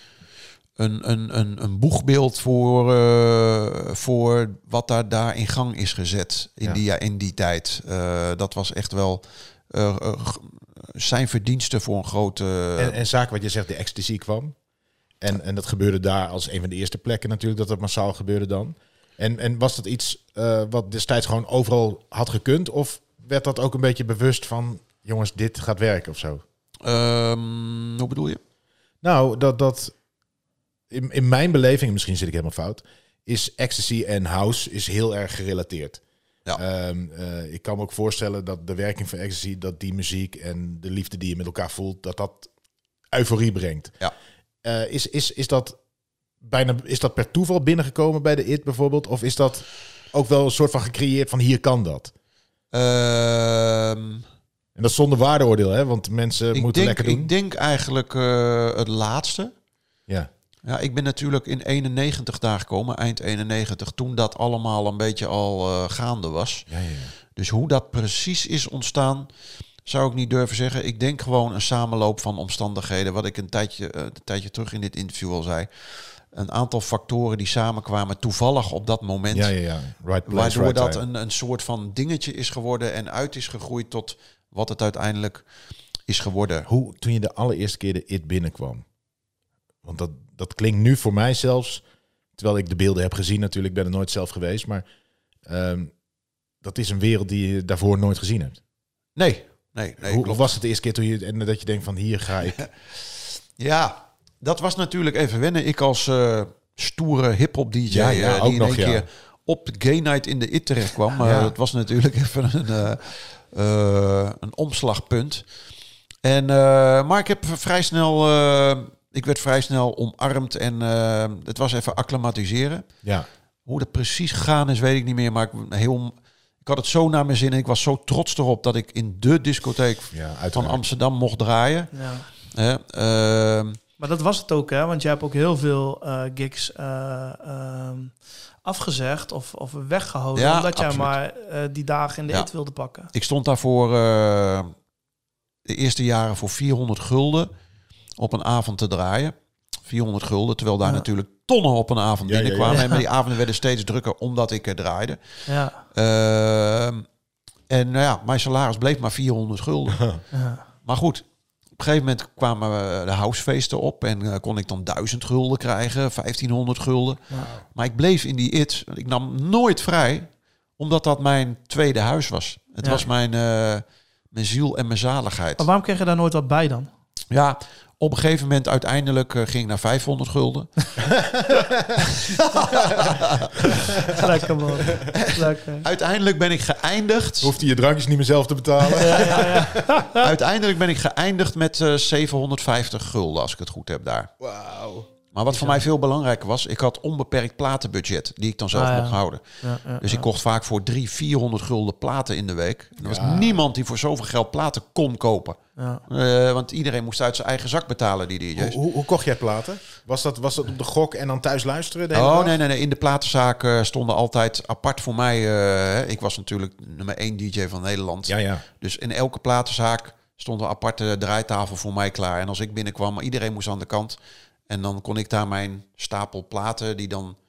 een, een, een, een boegbeeld voor, uh, voor wat daar, daar in gang is gezet in, Ja. die, ja, in die tijd. Uh, dat was echt wel uh, uh, zijn verdienste voor een grote... En, en zaak wat je zegt, de ecstasy kwam. En, en dat gebeurde daar als een van de eerste plekken natuurlijk, dat dat massaal gebeurde dan. En, en was dat iets uh, wat destijds gewoon overal had gekund? Of werd dat ook een beetje bewust van, jongens, dit gaat werken of zo? Um, hoe bedoel je? Nou, dat, dat in, in mijn beleving, misschien zit ik helemaal fout, is ecstasy en house is heel erg gerelateerd. Ja. Um, uh, ik kan me ook voorstellen dat de werking van ecstasy, dat die muziek en de liefde die je met elkaar voelt, dat dat euforie brengt. Ja. Uh, is, is, is, dat bijna, is dat per toeval binnengekomen bij de I T bijvoorbeeld? Of is dat ook wel een soort van gecreëerd van hier kan dat? Um, en dat is zonder waardeoordeel, hè? Want mensen ik moeten denk, lekker doen. Ik denk eigenlijk uh, het laatste. Ja. Ja, ik ben natuurlijk in eenennegentig daar gekomen, eind eenennegentig, toen dat allemaal een beetje al uh, gaande was. Ja, ja, ja. Dus hoe dat precies is ontstaan, zou ik niet durven zeggen. Ik denk gewoon een samenloop van omstandigheden, wat ik een tijdje, uh, een tijdje terug in dit interview al zei. Een aantal factoren die samenkwamen toevallig op dat moment. Ja, ja, ja. Right place, waardoor right dat time. een, een soort van dingetje is geworden en uit is gegroeid tot wat het uiteindelijk is geworden. Hoe, toen je de allereerste keer de I T binnenkwam? Want dat, dat klinkt nu voor mij zelfs, terwijl ik de beelden heb gezien natuurlijk, ik ben er nooit zelf geweest, maar um, dat is een wereld die je daarvoor nooit gezien hebt. Nee, nee, nee. Hoe, hoe was het de eerste keer toen je, en dat je denkt van hier ga ik... Ja, dat was natuurlijk even wennen. Ik als uh, stoere hip-hop D J ja, ja, uh, ook die in nog, één ja. keer op de Gay Night in de I T terecht kwam. Uh, Ja. Dat was natuurlijk even een, uh, uh, een omslagpunt. En, uh, maar ik heb vrij snel... Uh, ik werd vrij snel omarmd en uh, het was even acclimatiseren. Ja. Hoe dat precies gegaan is, weet ik niet meer. Maar ik, heel, ik had het zo naar mijn zin en ik was zo trots erop dat ik in de discotheek Ja, van uiteraard. Amsterdam mocht draaien. Ja. Hè, uh, Maar dat was het ook, hè? Want jij hebt ook heel veel uh, gigs uh, uh, afgezegd of, of weggehouden. Ja, omdat jij absoluut. maar uh, die dagen in de Ja. I T wilde pakken. Ik stond daarvoor uh, de eerste jaren voor vierhonderd gulden op een avond te draaien. vierhonderd gulden, terwijl daar Ja. natuurlijk tonnen op een avond Ja, ja, binnenkwamen. ja. En die avonden werden steeds drukker omdat ik er draaide. Ja. Uh, en nou ja, mijn salaris bleef maar vierhonderd gulden. Ja. Maar goed, op een gegeven moment kwamen uh, de housefeesten op en uh, kon ik dan duizend gulden krijgen, vijftienhonderd gulden. Ja. Maar ik bleef in die I T. Ik nam nooit vrij, omdat dat mijn tweede huis was. Het Ja. was mijn, uh, mijn ziel en mijn zaligheid. Maar waarom kreeg je daar nooit wat bij dan? Ja, op een gegeven moment uiteindelijk uh, ging ik naar vijfhonderd gulden. Lekker man. Lekker. Uiteindelijk ben ik geëindigd. Hoeft hij je drankjes niet meer zelf te betalen? Ja, ja, ja. Uiteindelijk ben ik geëindigd met uh, zevenhonderdvijftig gulden, als ik het goed heb daar. Wauw. Maar wat voor mij veel belangrijker was, ik had onbeperkt platenbudget die ik dan zelf Ah, ja. mocht houden. Ja, ja, Dus ja. ik kocht vaak voor drie, vierhonderd gulden platen in de week. Er was Ja. niemand die voor zoveel geld platen kon kopen. Ja. Uh, want iedereen moest uit zijn eigen zak betalen, die D J's. Hoe, hoe, hoe kocht jij platen? Was dat, was dat op de gok en dan thuis luisteren? De hele Oh, dag? nee, nee, nee. In de platenzaak uh, stonden altijd apart voor mij... Uh, ik was natuurlijk nummer één D J van Nederland. Ja, ja. Dus in elke platenzaak stond een aparte draaitafel voor mij klaar. En als ik binnenkwam, iedereen moest aan de kant. En dan kon ik daar mijn stapel platen, die dan...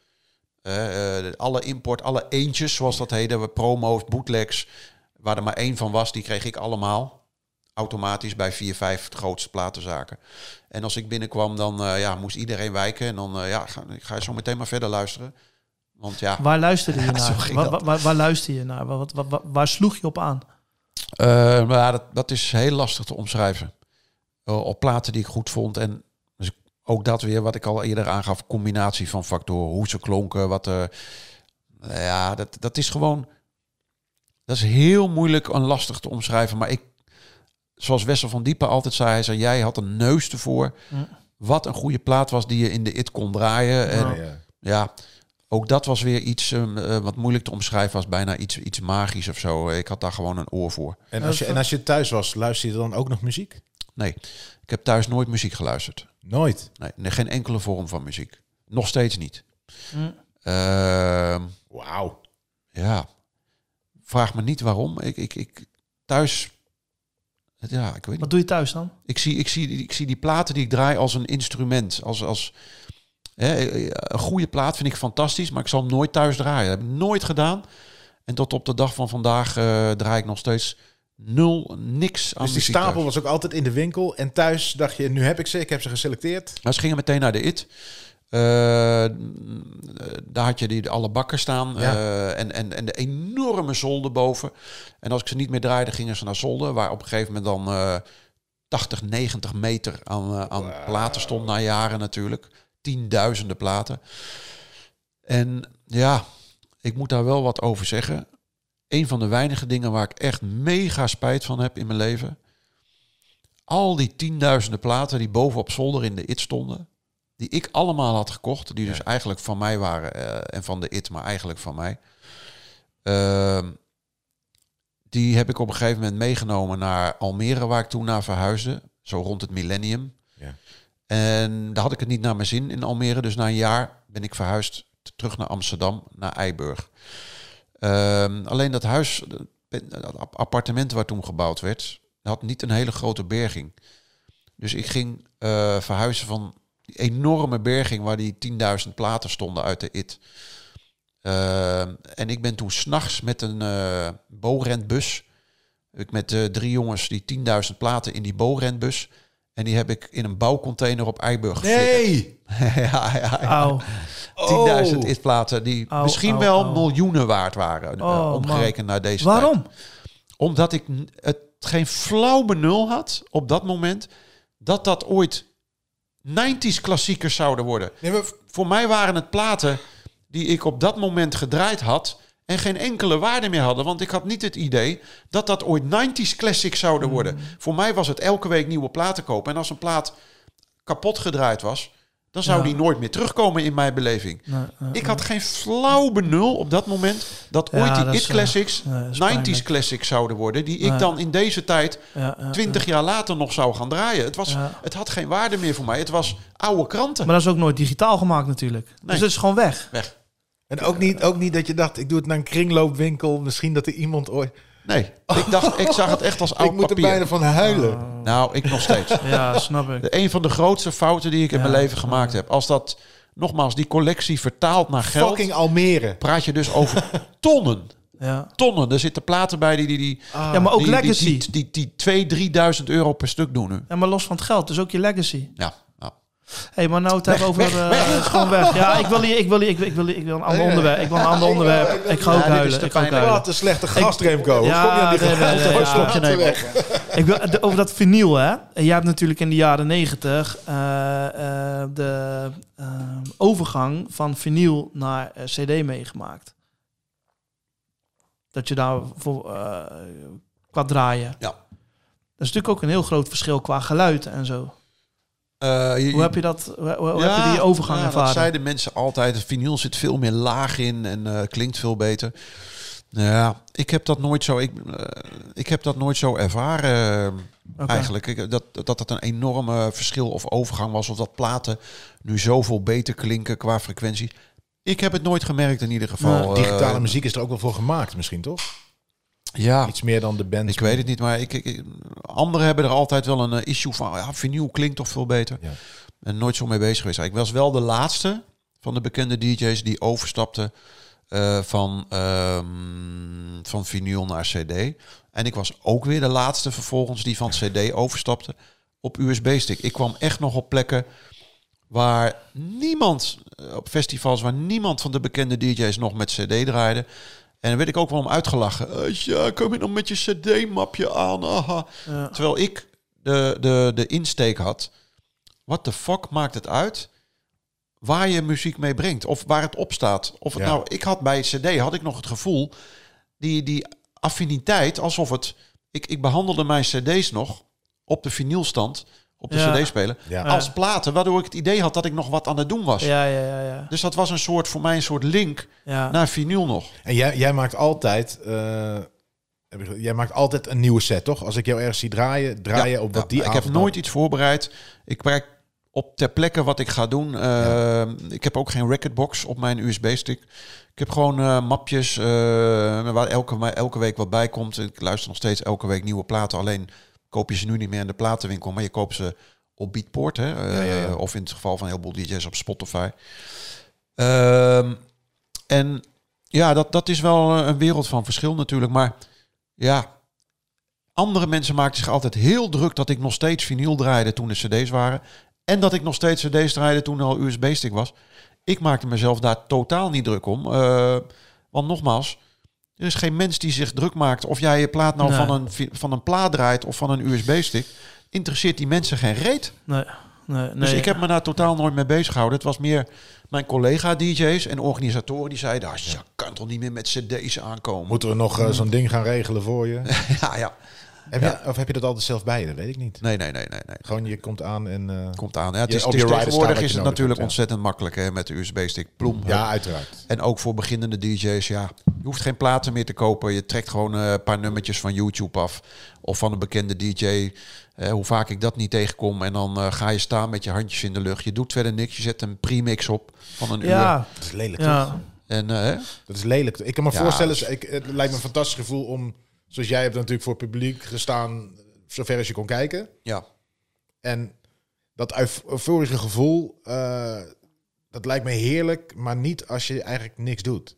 Uh, uh, alle import, alle eentjes, zoals dat heette, promo's, bootlegs... waar er maar één van was, die kreeg ik allemaal... automatisch bij vier, vijf grootste platenzaken. En als ik binnenkwam, dan uh, ja, moest iedereen wijken. En dan uh, ja, ga, ga je zo meteen maar verder luisteren. Want ja... Waar luisterde je Ja, naar? zo ging Waar, dat. waar, waar luister je naar? Waar, waar, waar, waar sloeg je op aan? Uh, maar ja, dat, dat is heel lastig te omschrijven. Uh, op platen die ik goed vond. En dus ook dat weer, wat ik al eerder aangaf, combinatie van factoren. Hoe ze klonken, wat... Uh, ja, dat, dat is gewoon... Dat is heel moeilijk en lastig te omschrijven. Maar ik... Zoals Wessel van Diepen altijd zei, hij zei, jij had een neus ervoor. Ja. Wat een goede plaat was die je in de I T kon draaien. En Ja, ja. ja, ook dat was weer iets um, uh, wat moeilijk te omschrijven was. Bijna iets, iets magisch of zo. Ik had daar gewoon een oor voor. En, als je, en als je thuis was, luister je dan ook nog muziek? Nee, ik heb thuis nooit muziek geluisterd. Nooit. Nee, nee, geen enkele vorm van muziek. Nog steeds niet. Hm. Uh, Wauw. ja, vraag me niet waarom. Ik, ik, ik thuis... Ja, ik weet niet. Wat doe je thuis dan? Ik zie, ik, zie, ik zie die platen die ik draai als een instrument. Als, als, hè, een goede plaat vind ik fantastisch, maar ik zal hem nooit thuis draaien. Dat heb ik nooit gedaan. En tot op de dag van vandaag uh, draai ik nog steeds nul, niks aan Dus die muziek stapel thuis. was ook altijd in de winkel. En thuis dacht je, nu heb ik ze, ik heb ze geselecteerd. Maar ze gingen meteen naar de I T. Uh, daar had je die alle bakken staan Ja. uh, en, en, en de enorme zolder boven. En als ik ze niet meer draaide, gingen ze naar zolder, waar op een gegeven moment dan uh, tachtig, negentig meter aan, uh, aan Wow. platen stond na jaren natuurlijk. Tienduizenden platen. En ja, ik moet daar wel wat over zeggen. Een van de weinige dingen waar ik echt mega spijt van heb in mijn leven. al die tienduizenden platen die boven op zolder in de I T stonden, die ik allemaal had gekocht, die dus ja. eigenlijk van mij waren uh, en van de I T, maar eigenlijk van mij. Uh, die heb ik op een gegeven moment meegenomen naar Almere, waar ik toen naar verhuisde, zo rond het millennium. Ja. En daar had ik het niet naar mijn zin in Almere, dus na een jaar ben ik verhuisd terug naar Amsterdam, naar Eiburg. Uh, alleen dat huis, dat appartement waar toen gebouwd werd, had niet een hele grote berging. Dus ik ging uh, verhuizen van die enorme berging waar die tienduizend platen stonden uit de I T. Uh, en ik ben toen 's nachts met een uh, Bo-rentbus, ik met uh, drie jongens die tienduizend platen in die Bo-rentbus, en die heb ik in een bouwcontainer op Eiburg geflikkerd. Nee! ja, ja, ja. tienduizend oh. I T-platen die oh, misschien oh, wel oh. miljoenen waard waren, oh, uh, omgerekend man. Naar deze Waarom? tijd. Omdat ik het geen flauw benul had op dat moment dat dat ooit negentig klassiekers zouden worden. Nee, maar... Voor mij waren het platen die ik op dat moment gedraaid had en geen enkele waarde meer hadden. Want ik had niet het idee dat dat ooit negentig classics zouden worden. Mm. Voor mij was het elke week nieuwe platen kopen. En als een plaat kapot gedraaid was, dan zou ja. die nooit meer terugkomen in mijn beleving. Nee, nee, ik had geen flauw benul op dat moment dat ja, ooit die I T Classics uh, nee, negentig Classics zouden worden, die nee. ik dan in deze tijd ja, ja, twintig ja. jaar later nog zou gaan draaien. Het, was, ja. het had geen waarde meer voor mij. Het was oude kranten. Maar dat is ook nooit digitaal gemaakt natuurlijk. Nee. Dus het is gewoon weg. Weg. En ook niet, ook niet dat je dacht, ik doe het naar een kringloopwinkel, misschien dat er iemand ooit... Nee, ik dacht, ik zag het echt als oud ik moet papier. er bijna van huilen. Oh. Nou, ik nog steeds. Ja, snap ik. De, een van de grootste fouten die ik in ja, mijn leven gemaakt heb. Als dat, nogmaals, die collectie vertaalt naar geld. Fucking Almere. Praat je dus over tonnen. Ja. Tonnen. Er zitten platen bij die... die, die ah. Ja, maar ook die, legacy. Die, die, die, die tweeduizend, drieduizend euro per stuk doen nu. Ja, maar los van het geld. Dus ook je legacy. Ja. Nou. Hé, hey, maar nou het hebben over... Weg, uh, weg. Gewoon weg. Ja, ik wil hier... Ik wil hier... Ik wil, ik wil, ik wil een ander onderwerp. Ik wil een ander onderwerp. Ik ga ook ja, huilen. Ik ga ook huilen. Wat een slechte gast, Remco. Ja, kom je aan die nee, nee, nee, ja, nee, weg. Ik wil, de, over dat vinyl, hè. Jij hebt natuurlijk in de jaren negentig uh, uh, de uh, overgang van vinyl naar uh, cd meegemaakt. Dat je daar voor, uh, qua draaien. Ja. Dat is natuurlijk ook een heel groot verschil qua geluid en zo. Uh, je, hoe heb je dat? Hoe, hoe ja, heb je die overgang ja, ervaren? Dat zeiden mensen altijd. Het vinyl zit veel meer laag in en uh, klinkt veel beter. Ja, ik heb dat nooit zo. Ik, uh, ik heb dat nooit zo ervaren. Uh, okay. Eigenlijk ik, dat dat het een enorme verschil of overgang was, of dat platen nu zoveel beter klinken qua frequentie. Ik heb het nooit gemerkt in ieder geval. Nou, digitale uh, muziek is er ook wel voor gemaakt, misschien toch? Ja, iets meer dan de band. Ik weet het niet, maar ik, ik, ik, anderen hebben er altijd wel een uh, issue van. Ja, vinyl klinkt toch veel beter. Ja. En nooit zo mee bezig geweest. Ik was wel de laatste van de bekende D J's die overstapte uh, van, um, van vinyl naar C D. En ik was ook weer de laatste vervolgens die van C D overstapte op U S B-stick. Ik kwam echt nog op plekken waar niemand, op festivals waar niemand van de bekende D J's nog met C D draaide. En dan werd ik ook wel om uitgelachen. Uh, ja, kom je nog met je C D-mapje aan? Aha. Ja. Terwijl ik de, de, de insteek had. What the fuck maakt het uit waar je muziek mee brengt? Of waar het op staat? Of het ja. nou, ik had bij C D had ik nog het gevoel, die, die affiniteit, alsof het... Ik, ik behandelde mijn C D's nog op de vinylstand, op de ja. C D-speler, ja. als platen, waardoor ik het idee had dat ik nog wat aan het doen was. Ja, ja, ja, ja. Dus dat was een soort, voor mij een soort link ja. naar vinyl nog. En jij, jij maakt altijd, uh, jij maakt altijd een nieuwe set, toch? Als ik jou ergens zie draaien, draai je ja. op wat ja. die Ik heb nooit iets voorbereid. Ik werk op ter plekke wat ik ga doen. Uh, ja. Ik heb ook geen recordbox op mijn U S B-stick. Ik heb gewoon uh, mapjes uh, waar elke, elke week wat bij komt. Ik luister nog steeds elke week nieuwe platen. Alleen koop je ze nu niet meer in de platenwinkel, maar je koopt ze op Beatport, hè? Uh, ja, ja, ja. Of in het geval van een heleboel D J's op Spotify. Uh, en ja, dat, dat is wel een wereld van verschil natuurlijk. Maar ja, andere mensen maakten zich altijd heel druk dat ik nog steeds vinyl draaide toen de cd's waren. En dat ik nog steeds cd's draaide toen er al U S B-stick was. Ik maakte mezelf daar totaal niet druk om. Uh, want nogmaals, er is geen mens die zich druk maakt of jij je plaat nou nee. van, een, van een plaat draait of van een U S B-stick. Interesseert die mensen geen reet. Nee, nee, nee. Dus ik heb me daar totaal nooit mee bezig gehouden. Het was meer mijn collega-D J's en organisatoren die zeiden, ah, je kan toch niet meer met cd's aankomen. Moeten we nog uh, zo'n ding gaan regelen voor je? ja, ja. Heb Ja. je, of heb je dat altijd zelf bij je? Dat weet ik niet. Nee, nee, nee, nee. nee. Gewoon, je komt aan en... Uh, Komt aan. Ja, het je- is, op het is je rider tegenwoordig staat wat is je het nodig natuurlijk hebt, ja. ontzettend makkelijk hè, met de U S B-stick. Ploem. ja, hup. uiteraard. En ook voor beginnende D J's, ja. Je hoeft geen platen meer te kopen. Je trekt gewoon uh, een paar nummertjes van YouTube af. Of van een bekende D J. Uh, hoe vaak ik dat niet tegenkom. En dan uh, ga je staan met je handjes in de lucht. Je doet verder niks. Je zet een premix op van een uur. Ja, Dat is lelijk, toch? ja. En, uh, hè? Dat is lelijk. Ik kan me Ja, voorstellen, dus- ik, het lijkt me een fantastisch gevoel om... Zoals jij hebt natuurlijk voor het publiek gestaan, zover als je kon kijken. Ja. En dat euf- euforische gevoel, uh, dat lijkt me heerlijk, maar niet als je eigenlijk niks doet.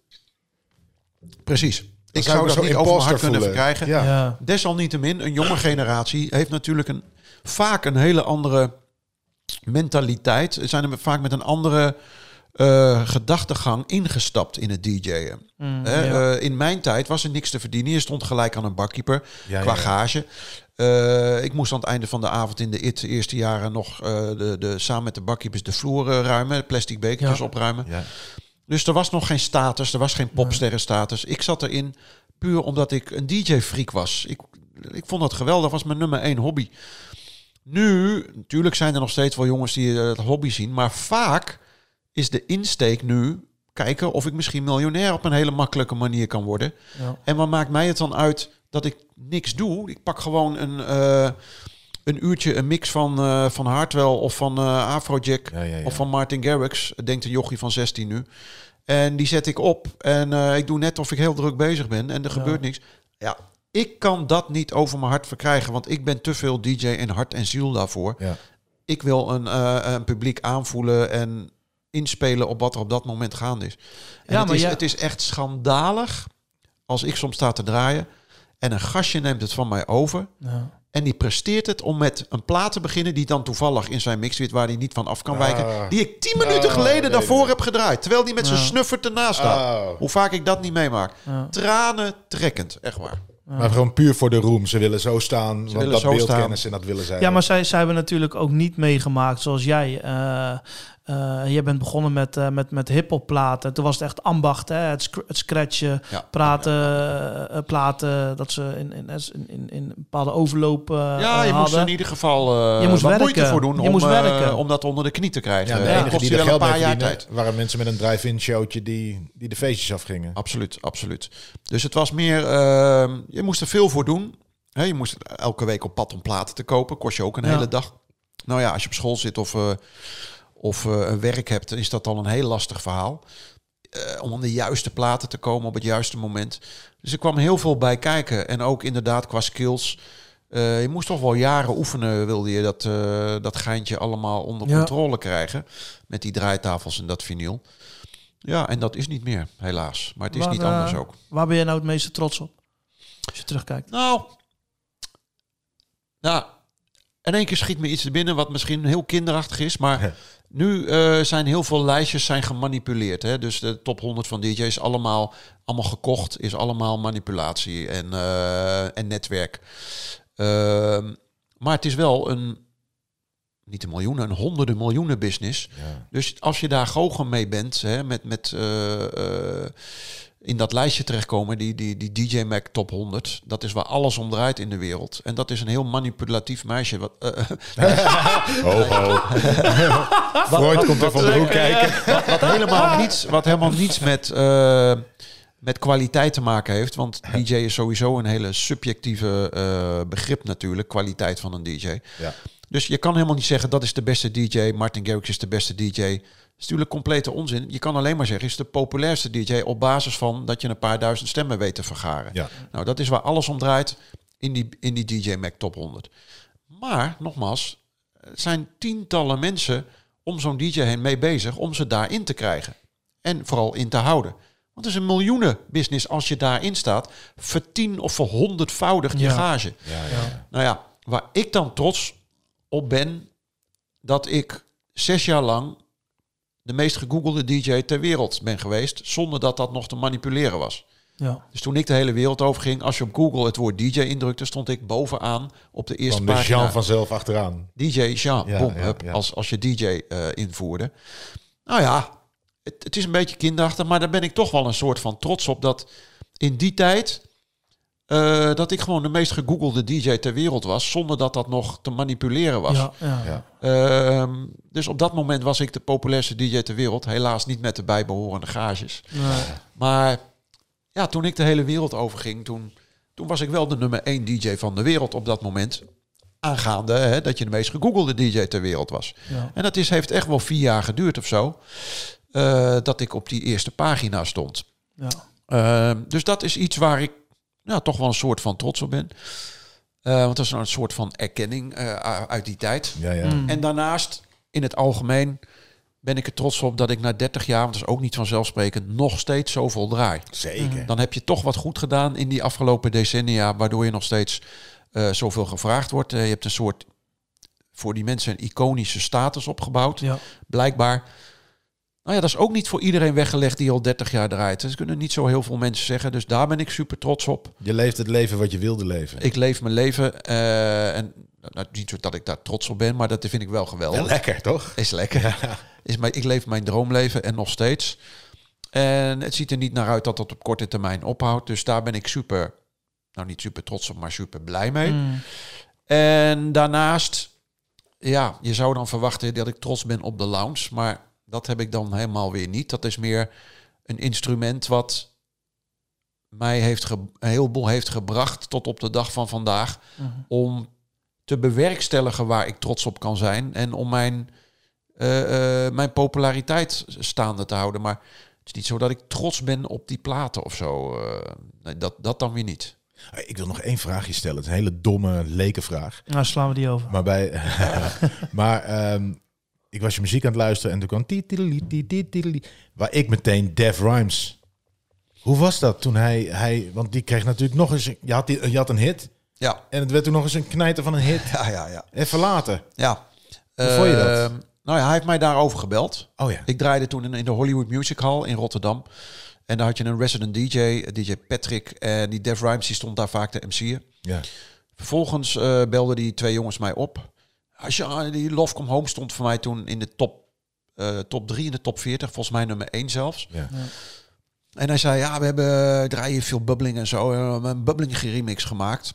Precies. Ik zou zou ik me dat zo niet over mijn hart imposter kunnen voelen. verkrijgen. Ja. Ja. Desalniettemin, een jonge generatie heeft natuurlijk een, vaak een hele andere mentaliteit. Ze zijn er vaak met een andere uh, gedachtegang ingestapt in het D J'en. Mm, Hè, ja. uh, in mijn tijd was er niks te verdienen. Je stond gelijk aan een barkeeper Ja, qua ja, ja. gage. Uh, ik moest aan het einde van de avond in de I T eerste jaren nog uh, de, de, samen met de barkeepers de vloer uh, ruimen. Plastic bekertjes Ja. opruimen. Ja. Dus er was nog geen status, er was geen popsterrenstatus. Ik zat erin puur omdat ik een D J-freak was. Ik, ik vond dat geweldig, dat was mijn nummer één hobby. Nu, natuurlijk zijn er nog steeds wel jongens die het hobby zien, maar vaak is de insteek nu kijken of ik misschien miljonair op een hele makkelijke manier kan worden. Ja. En wat maakt mij het dan uit dat ik niks doe? Ik pak gewoon een, uh, een uurtje een mix van, uh, van Hardwell of van uh, Afrojack Ja, ja, ja. of van Martin Garrix, denkt een jochie van zestien nu. En die zet ik op en uh, ik doe net of ik heel druk bezig ben en er Ja. gebeurt niks. Ja, ik kan dat niet over mijn hart verkrijgen, want ik ben te veel D J in hart en ziel daarvoor. Ja. Ik wil een, uh, een publiek aanvoelen en inspelen op wat er op dat moment gaande is. En Ja, het, maar is ja- het is echt schandalig als ik soms sta te draaien en een gastje neemt het van mij over. Ja. En die presteert het om met een plaat te beginnen die dan toevallig in zijn mix zit waar hij niet van af kan Ah. wijken. Die ik tien minuten Ah, geleden nee, daarvoor nee. heb gedraaid. Terwijl die met zijn Ja. snuffert ernaast staat. Oh. Hoe vaak ik dat niet meemaak. Ja. Tranen trekkend, echt waar. Maar gewoon puur voor de roem. Ze willen zo staan, want willen dat zo beeldkennis en dat willen zij. Ja, maar zij, zij hebben natuurlijk ook niet meegemaakt zoals jij. Uh, uh, jij bent begonnen met, uh, met, met hip-hop platen. Toen was het echt ambacht, hè? Het, sc- het scratchen, Ja. praten, uh, platen, dat ze in, in, in, in, in een bepaalde overloop uh, Ja, je hadden. moest er in ieder geval uh, Je moest wat werken. moeite voor doen Je om, moest uh, werken. om dat onder de knie te krijgen. Ja, de En dat enige kostte die er wel een geld mee paar jaar verdienen, tijd. waren mensen met een drive-in showtje die, die de feestjes afgingen. Absoluut, absoluut. Dus het was meer, uh, je moest er veel voor doen. He, je moest elke week op pad om platen te kopen. Kost je ook een Ja. hele dag. Nou ja, als je op school zit of, uh, of uh, een werk hebt, dan is dat al een heel lastig verhaal. Uh, om aan de juiste platen te komen op het juiste moment. Dus er kwam heel veel bij kijken. En ook inderdaad qua skills. Uh, je moest toch wel jaren oefenen, wilde je dat, uh, dat geintje allemaal onder Ja. controle krijgen. Met die draaitafels en dat vinyl. Ja, en dat is niet meer, helaas. Maar het is Waar, niet uh, anders ook. Waar ben je nou het meeste trots op? Als je terugkijkt. Nou, nou, in één keer schiet me iets er binnen wat misschien heel kinderachtig is, maar Ja. nu uh, zijn heel veel lijstjes zijn gemanipuleerd. Hè? Dus de top honderd van D J's allemaal, allemaal gekocht, is allemaal manipulatie en, uh, en netwerk. Uh, maar het is wel een, niet een miljoenen, een honderden miljoenen business. Ja. Dus als je daar goochel mee bent, hè, met, met uh, uh, in dat lijstje terechtkomen, die, die, die D J Mag Top honderd, dat is waar alles om draait in de wereld. En dat is een heel manipulatief meisje. Wat, uh, Ho, ho. Freud komt even om de hoek kijken. wat, wat, helemaal niets, wat helemaal niets met, uh, met kwaliteit te maken heeft. Want D J is sowieso een hele subjectieve uh, begrip natuurlijk, kwaliteit van een D J. Ja. Dus je kan helemaal niet zeggen dat is de beste D J, Martin Garrix is de beste D J. Dat is natuurlijk complete onzin. Je kan alleen maar zeggen, is de populairste D J op basis van dat je een paar duizend stemmen weet te vergaren. Ja. Nou, dat is waar alles om draait in die, in die D J Mag Top honderd. Maar, nogmaals, er zijn tientallen mensen om zo'n D J heen mee bezig om ze daarin te krijgen. En vooral in te houden. Want het is een miljoenen business als je daarin staat. Vertien of verhonderdvoudigt je Ja. gage. Ja, ja, ja. Nou ja, waar ik dan trots op ben, dat ik zes jaar lang de meest gegoogelde D J ter wereld ben geweest, zonder dat dat nog te manipuleren was. Ja. Dus toen ik de hele wereld overging, als je op Google het woord D J indrukte, stond ik bovenaan op de eerste Van de pagina. Jean vanzelf achteraan. D J Jean, Ja, boom, ja, hup, ja. Als, als je D J uh, invoerde. Nou ja, het, het is een beetje kinderachtig, maar daar ben ik toch wel een soort van trots op dat in die tijd Uh, dat ik gewoon de meest gegoogelde D J ter wereld was, zonder dat dat nog te manipuleren was. Ja, ja. Ja. Uh, dus op dat moment was ik de populairste D J ter wereld. Helaas niet met de bijbehorende gages. Nee. Maar ja, toen ik de hele wereld overging, toen, toen was ik wel de nummer één D J van de wereld op dat moment. Aangaande hè, dat je de meest gegoogelde D J ter wereld was. Ja. En dat is, heeft echt wel vier jaar geduurd of zo. Uh, dat ik op die eerste pagina stond. Ja. Uh, dus dat is iets waar ik nou, toch wel een soort van trots op ben. Uh, want dat is nou een soort van erkenning uh, uit die tijd. Ja, ja. Mm. En daarnaast, in het algemeen, ben ik er trots op dat ik na dertig jaar, want dat is ook niet vanzelfsprekend, nog steeds zoveel draai. Zeker. Dan heb je toch wat goed gedaan in die afgelopen decennia, waardoor je nog steeds uh, zoveel gevraagd wordt. Uh, je hebt een soort, voor die mensen, een iconische status opgebouwd. Ja. Blijkbaar. Nou ja, dat is ook niet voor iedereen weggelegd die al dertig jaar draait. Dat kunnen niet zo heel veel mensen zeggen. Dus daar ben ik super trots op. Je leeft het leven wat je wilde leven. Ik leef mijn leven. Uh, en nou, niet zo dat ik daar trots op ben, maar dat vind ik wel geweldig. Ja, lekker, toch? Is lekker. Ja. Is mijn, ik leef mijn droomleven en nog steeds. En het ziet er niet naar uit dat dat op korte termijn ophoudt. Dus daar ben ik super, nou niet super trots op, maar super blij mee. Mm. En daarnaast, ja, je zou dan verwachten dat ik trots ben op de lounge, maar dat heb ik dan helemaal weer niet. Dat is meer een instrument wat mij heeft ge- een heleboel heeft gebracht tot op de dag van vandaag. Mm. Om te bewerkstelligen waar ik trots op kan zijn. En om mijn, uh, uh, mijn populariteit staande te houden. Maar het is niet zo dat ik trots ben op die platen of zo. Uh, nee, dat, dat dan weer niet. Ik wil nog één vraagje stellen. Het is een hele domme, leke vraag. Nou, slaan we die over. Maar bij... maar... Um, ik was je muziek aan het luisteren en toen kwam... Titili, titili, waar ik meteen Def Rhymes... Hoe was dat toen hij... hij want die kreeg natuurlijk nog eens... Je had, die, je had een hit. Ja. En het werd toen nog eens een knijter van een hit. Ja, ja, ja. Even later. Ja. Hoe uh, vond je dat? Nou ja, hij heeft mij daarover gebeld. Oh ja. Ik draaide toen in, in de Hollywood Music Hall in Rotterdam. En daar had je een resident D J, D J Patrick. En die Def Rhymes die stond daar vaak te M C'en. Ja. Vervolgens uh, belden die twee jongens mij op... Als je, die Love Come Home stond voor mij toen in de top, uh, top drie, in de top veertig. Volgens mij nummer één zelfs. Ja. Ja. En hij zei, ja, we hebben draaien veel bubbling en zo. We hebben een bubbling remix gemaakt.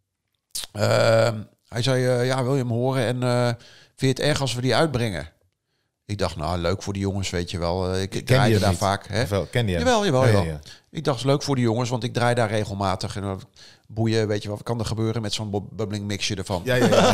Uh, hij zei, uh, ja, wil je hem horen? En uh, vind je het erg als we die uitbrengen? Ik dacht, nou, leuk voor die jongens, weet je wel. Ik, ik draaide daar niet? vaak. Hè? Wel, ken je hem? Jawel, jawel, Oh, jawel. ja, ja. Ik dacht, leuk voor die jongens, want ik draai daar regelmatig. En uh, boeien, weet je wat kan er gebeuren met zo'n bubbling mixje ervan? Ja, ja, ja.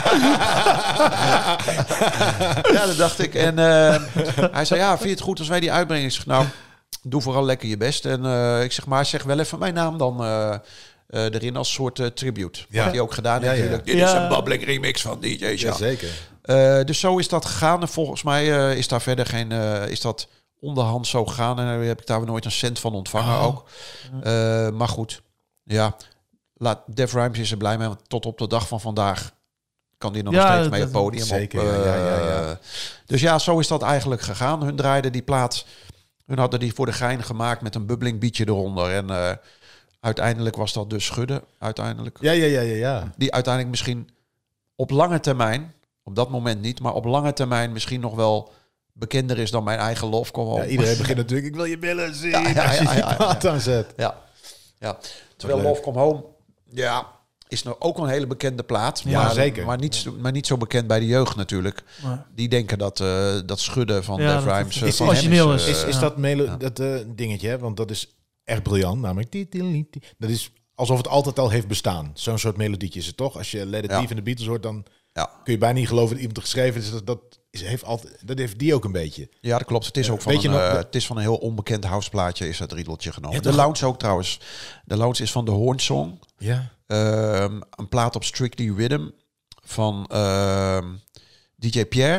Ja, dat dacht ik. En uh, hij zei, ja, vind je het goed als wij die uitbrengen? Ik zeg, nou, doe vooral lekker je best. En uh, ik zeg, maar zeg wel even mijn naam dan uh, uh, erin als soort uh, tribute. Ja. Wat hij ook gedaan Ja, heeft. ja. Dit Ja. is een bubbling remix van D J Ja, Sean. zeker. Uh, dus zo is dat gegaan. En volgens mij uh, is daar verder geen... Uh, is dat onderhand zo gegaan. En uh, heb ik daar nooit een cent van ontvangen Oh. ook. Uh, maar goed, ja. Laat, Def Rhymes is er blij mee. Want tot op de dag van vandaag kan die nog Ja, steeds dat- mee het dat- podium zeker, op. ja, Uh, ja, ja, ja. Dus ja, zo is dat eigenlijk gegaan. Hun draaiden die plaat... Hun hadden die voor de gein gemaakt met een bubbling beatje eronder. En uh, uiteindelijk was dat dus Schudden. Uiteindelijk. Ja, ja, ja, ja, ja. Die uiteindelijk misschien op lange termijn... Op dat moment niet, maar op lange termijn misschien nog wel bekender is dan mijn eigen Love Come Home. Ja, iedereen begint natuurlijk, ik wil je billen zien Ja, ja, als je ja, die ja, ja. plaat aanzet. Ja, ja. Terwijl leuk. Love Come Home, ja, is nou ook een hele bekende plaat. Ja, maar, zeker. Maar niet, zo- maar niet zo bekend bij de jeugd natuurlijk. Maar, Die denken dat, uh, dat Schudden van Ja, Def dat Rhymes... het uh, is van hem origineel is. uh, Is, is Ja. dat, melo- Ja. dat uh, dingetje, hè? Want dat is echt briljant. Namelijk, die- die- die- die. Dat is alsof het altijd al heeft bestaan. Zo'n soort melodietje is het toch? Als je Let It Ja. Be van de Beatles hoort, dan Ja. kun je bijna niet geloven dat iemand het geschreven is. Dat, dat, is, heeft altijd, dat heeft die ook een beetje. Ja, dat klopt. Het is Ja, ook van weet je een, nog- uh, het is van een heel onbekend houseplaatje is dat riedeltje genomen. Ja, de toch? Lounge ook trouwens. De Lounge is van de Hornsong. Ja. Um, een plaat op Strictly Rhythm van um, D J Pierre.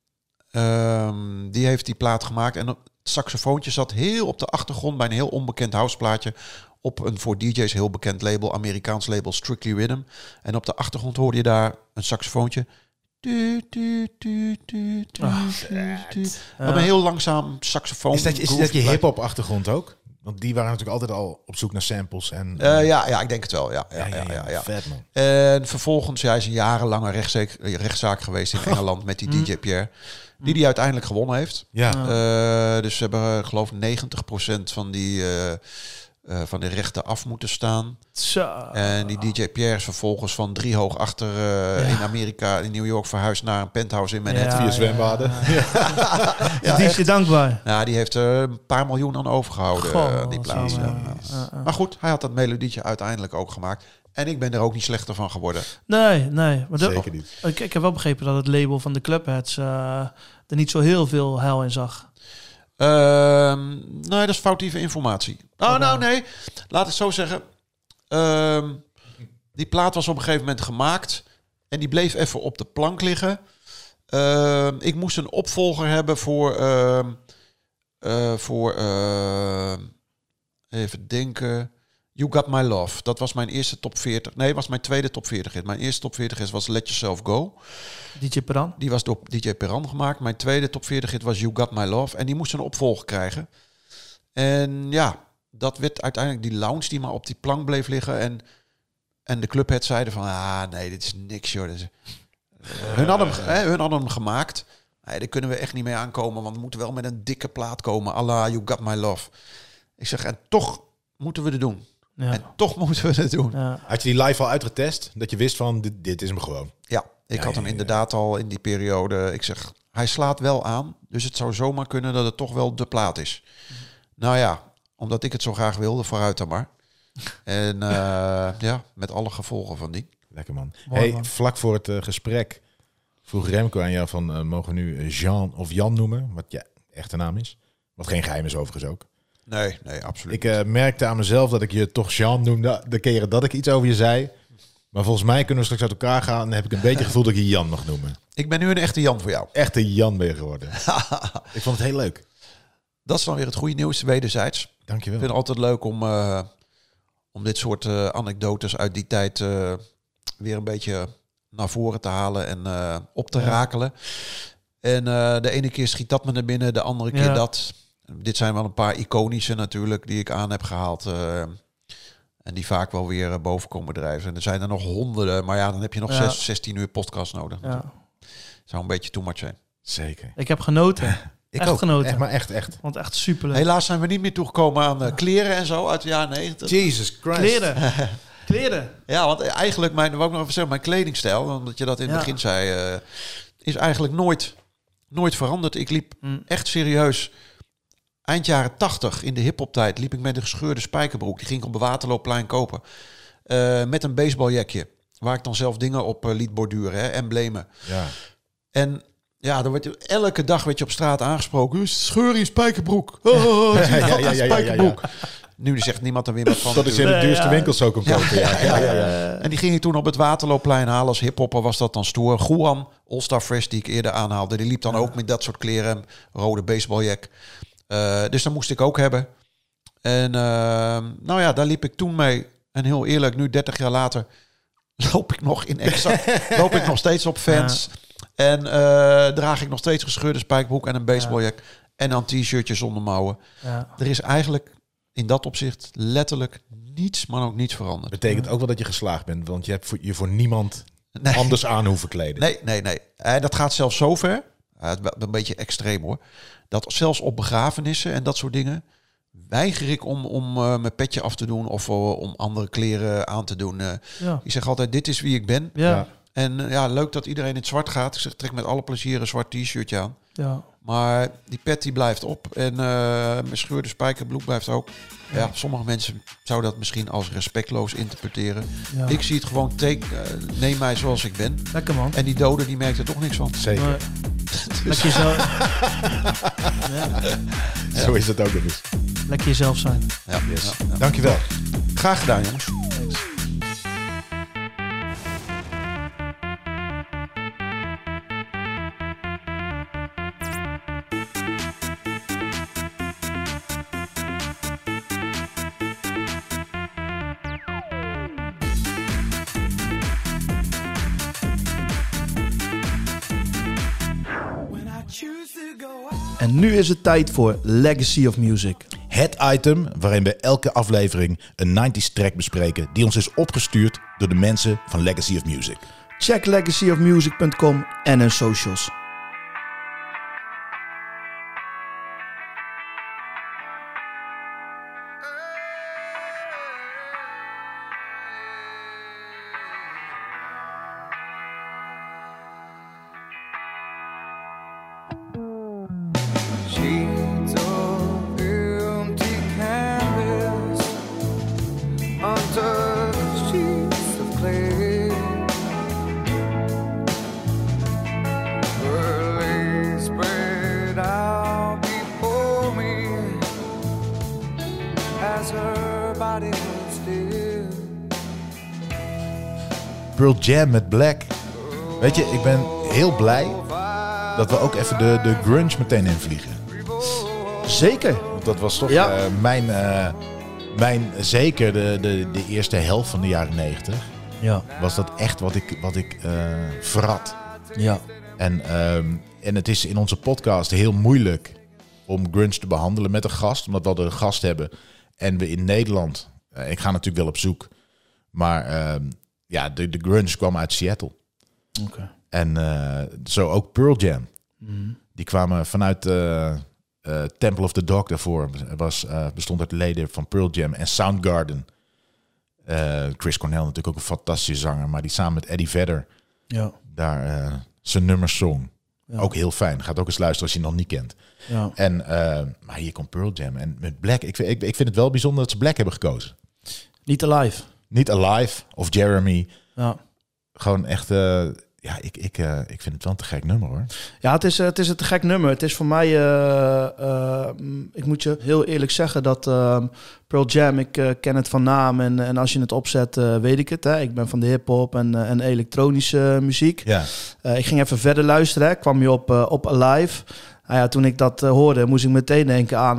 Um, die heeft die plaat gemaakt. En het saxofoontje zat heel op de achtergrond bij een heel onbekend houseplaatje. Op een voor D J's heel bekend label, Amerikaans label Strictly Rhythm. En op de achtergrond hoorde je daar een saxofoontje. Du, du, du, du, du, Ah, du, du. Ja. Op een heel langzaam saxofoon. Is dat, is groove dat je erbij. hip-hop achtergrond ook? Want die waren natuurlijk altijd al op zoek naar samples. En, Uh, ja, ja, ik denk het wel. Ja, ja, ja, ja, ja. Vet, man. En vervolgens, ja, hij is een jarenlange rechtszaak, rechtszaak geweest in Engeland met die D J Pierre. Die die uiteindelijk gewonnen heeft. Ja. Ja. Uh, dus ze hebben, uh, geloof ik, negentig procent van die, uh, uh, van de rechten af moeten staan. Zo. En die D J Pierre is vervolgens van drie hoog achter uh, ja. in Amerika, in New York, verhuisd naar een penthouse in Manhattan. Ja, via zwembaden. Ja, ja. ja, die is je dankbaar. Ja, die heeft uh, een paar miljoen aan overgehouden, Goh, die plaats. Ja. Ja. Ja. Maar goed, hij had dat melodietje uiteindelijk ook gemaakt. En ik ben er ook niet slechter van geworden. Nee, nee. Maar Zeker de, niet. Ik, ik heb wel begrepen dat het label van de Clubheads uh, er niet zo heel veel hel in zag. Uh, nee, dat is foutieve informatie. Oh, okay. nou nee, laat ik zo zeggen. Uh, die plaat was op een gegeven moment gemaakt. En die bleef even op de plank liggen. Uh, ik moest een opvolger hebben voor... Uh, uh, voor uh, even denken... You Got My Love. Dat was mijn eerste top veertig. Nee, was mijn tweede top veertig hit. Mijn eerste top veertig hit was Let Yourself Go. D J Peran. Die was door D J Peran gemaakt. Mijn tweede top veertig hit was You Got My Love. En die moest een opvolger krijgen. En ja, dat werd uiteindelijk die lounge die maar op die plank bleef liggen. En, en de clubheads zeiden van, ah nee, dit is niks joh. Is... hun, hadden hem, hè, hun hadden hem gemaakt. Nee, daar kunnen we echt niet mee aankomen. Want we moeten wel met een dikke plaat komen. À la You Got My Love. Ik zeg, en toch moeten we het doen. Ja. En toch moeten we het doen. Ja. Had je die live al uitgetest? Dat je wist van, dit, dit is hem gewoon? Ja, ik ja, had hem ja, ja, inderdaad al in die periode. Ik zeg, hij slaat wel aan. Dus het zou zomaar kunnen dat het toch wel de plaat is. Mm-hmm. Nou ja, omdat ik het zo graag wilde, vooruit dan maar. En uh, ja, met alle gevolgen van die. Lekker man. Mooi, hey, man. Vlak voor het uh, gesprek vroeg Remco aan jou van, uh, mogen we nu Jean of Jan noemen? Wat je echte naam is. Wat geen geheim is overigens ook. Nee, nee, absoluut. Ik uh, merkte aan mezelf dat ik je toch Jean noemde de keren dat ik iets over je zei. Maar volgens mij kunnen we straks uit elkaar gaan en heb ik een beetje het gevoel dat ik je Jan mag noemen. Ik ben nu een echte Jan voor jou. Echte Jan ben je geworden. Ik vond het heel leuk. Dat is dan weer het goede nieuws, wederzijds. Dankjewel. Ik vind het altijd leuk om, uh, om dit soort uh, anekdotes uit die tijd uh, weer een beetje naar voren te halen en uh, op te ja. rakelen. En uh, de ene keer schiet dat me naar binnen, de andere keer ja. dat... Dit zijn wel een paar iconische natuurlijk die ik aan heb gehaald. Uh, en die vaak wel weer uh, boven komen drijven. En er zijn er nog honderden. Maar ja, dan heb je nog ja. zes, zestien uur podcast nodig. Ja. Zou een beetje too much zijn. Zeker. Ik heb genoten. ik echt ook. genoten. Echt, maar echt, echt. Want echt superleuk. Helaas zijn we niet meer toegekomen aan uh, kleren en zo uit de jaren negentig. Jesus Christ. Kleren. kleren. Ja, want eigenlijk, mijn, wou ik nog even zeggen, mijn kledingstijl, omdat je dat in het ja. begin zei, uh, is eigenlijk nooit, nooit veranderd. Ik liep mm. echt serieus... Eind jaren tachtig, in de hiphop-tijd, liep ik met een gescheurde spijkerbroek. Die ging ik op de Waterloopplein kopen. Uh, met een baseballjakje. Waar ik dan zelf dingen op uh, liet borduren, hè, emblemen. Ja. En ja, dan werd je, elke dag werd je op straat aangesproken. Scheur in spijkerbroek. Oh, ja, ja, ja, ja, spijkerbroek. Ja, ja, ja. Nu zegt niemand er weer wat van. Dat is in de duurste winkels zo kon kopen. Ja. Ja, ja, ja, ja. En die ging ik toen op het Waterloopplein halen. Als hiphopper was dat dan stoer. Guam, All Star Fresh, die ik eerder aanhaalde. Die liep dan ook met dat soort kleren. Rode baseballjack. Uh, dus dat moest ik ook hebben. En uh, nou ja, daar liep ik toen mee. En heel eerlijk, nu dertig jaar later... loop ik nog in exact... loop ik nog steeds op Vans. Ja. En uh, draag ik nog steeds gescheurde spijkerbroek en een baseballjack. Ja. En dan t-shirtjes zonder mouwen. Ja. Er is eigenlijk in dat opzicht letterlijk niets, maar ook niets veranderd. Betekent ook wel dat je geslaagd bent. Want je hebt voor, je voor niemand nee. anders aan hoeven kleden. Nee, nee, nee. En dat gaat zelfs zover. Uh, een beetje extreem hoor. Dat zelfs op begrafenissen en dat soort dingen... weiger ik om, om uh, mijn petje af te doen... of uh, om andere kleren aan te doen. Uh, ja. Ik zeg altijd, dit is wie ik ben. Ja. En uh, ja, leuk dat iedereen in het zwart gaat. Ik zeg, trek met alle plezier een zwart t-shirtje aan. Ja. Maar die pet die blijft op. En uh, mijn scheurde spijkerbroek blijft ook. Ja. ja, sommige mensen zouden dat misschien als respectloos interpreteren. Ja. Ik zie het gewoon, take, uh, neem mij zoals ik ben. Lekker man. En die dode die merkt er toch niks van. Zeker. Maar, dus. Lekker jezelf. ja. Zo is het ook nog eens. Lekker jezelf zijn. Ja. Yes. Ja, ja. Dankjewel. Graag gedaan jongens. Thanks. En nu is het tijd voor Legacy of Music. Het item waarin we elke aflevering een nineties track bespreken... die ons is opgestuurd door de mensen van Legacy of Music. Check legacy of music punt com en hun socials. Pearl Jam met Black. Weet je, ik ben heel blij dat we ook even de, de grunge meteen invliegen. Zeker. Want dat was toch Ja. uh, mijn, uh, mijn, zeker de, de, de eerste helft van de jaren negentig. Ja. Was dat echt wat ik, wat ik uh, verrat. Ja. En, um, en het is in onze podcast heel moeilijk om grunge te behandelen met een gast. Omdat we al een gast hebben. En we in Nederland, uh, ik ga natuurlijk wel op zoek. Maar um, ja, de, de grunge kwam uit Seattle. Okay. En uh, zo ook Pearl Jam. Mm. Die kwamen vanuit uh, uh, Temple of the Dog daarvoor. Was, uh, bestond uit leden van Pearl Jam en Soundgarden. Uh, Chris Cornell natuurlijk ook een fantastische zanger. Maar die samen met Eddie Vedder Ja. daar uh, zijn nummers zong. Ja. Ook heel fijn. Gaat ook eens luisteren als je het nog niet kent. Ja. En, uh, maar hier komt Pearl Jam. En met Black, ik, ik, ik vind het wel bijzonder dat ze Black hebben gekozen. Niet Alive. Niet Alive of Jeremy. Ja. Gewoon echt... Uh, ja, ik, ik, uh, ik vind het wel een te gek nummer, hoor. Ja, het is, het is een te gek nummer. Het is voor mij... Uh, uh, ik moet je heel eerlijk zeggen dat uh, Pearl Jam, ik uh, ken het van naam. En, en als je het opzet, uh, weet ik het. Hè. Ik ben van de hiphop en, uh, en elektronische muziek. Ja. Uh, ik ging even verder luisteren. Hè. Ik kwam je op, uh, op Alive. Nou ja, toen ik dat uh, hoorde, moest ik meteen denken aan...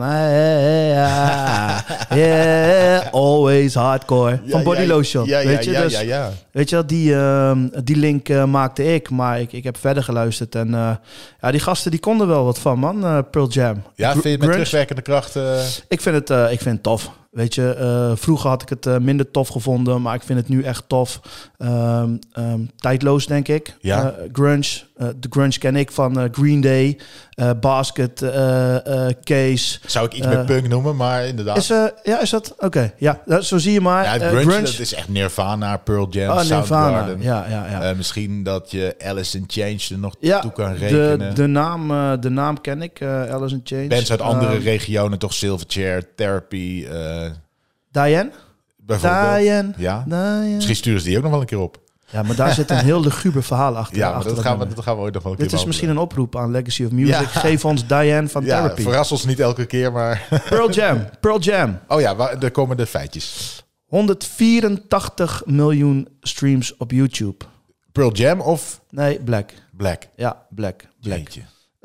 Yeah, yeah, always hardcore. Ja, van Body ja, Lotion. Ja, ja, weet je? ja, Dus, ja, ja. weet je, die, uh, die link uh, maakte ik. Maar ik, ik heb verder geluisterd. En uh, ja, die gasten die konden wel wat van, man. Uh, Pearl Jam. Ja, Gr- vind je het met grunge? terugwerkende kracht... Uh... Ik vind het, uh, ik vind het tof. Weet je, uh, vroeger had ik het uh, minder tof gevonden, maar ik vind het nu echt tof. Um, um, tijdloos, denk ik. Ja. Uh, grunge. Uh, de grunge ken ik van uh, Green Day, uh, Basket, uh, uh, Case. Zou ik iets Uh, met punk noemen, maar inderdaad. Is, uh, ja, is dat? Oké, okay. Ja, dat- zo zie je maar. ja, Uh, grunge, grunge. dat is echt Nirvana, Pearl Jam, Oh, Nirvana. Soundgarden. Ja, ja, ja. Uh, misschien dat je Alice in Chains er nog ja, toe kan de, rekenen. de, naam, uh, de naam ken ik, uh, Alice in Chains. Bands uit andere Um, regionen, toch Silverchair, Therapy, uh, Diane? bijvoorbeeld. Diane. Ja. Diane. Misschien sturen ze die ook nog wel een keer op. Ja, maar daar zit een heel luguber verhaal achter. Ja, maar achter dat gaan, we, nummer. dat gaan we ooit nog wel een keer Dit is misschien een oproep aan Legacy of Music. Ja. Geef ons Diane van Ja, Therapy. verras ons niet elke keer, maar... Pearl Jam. Pearl Jam. Oh ja, waar, er komen de feitjes. honderdvierentachtig miljoen streams op YouTube. Pearl Jam of Nee, Black. Black? Ja, Black. Black. Jeetje.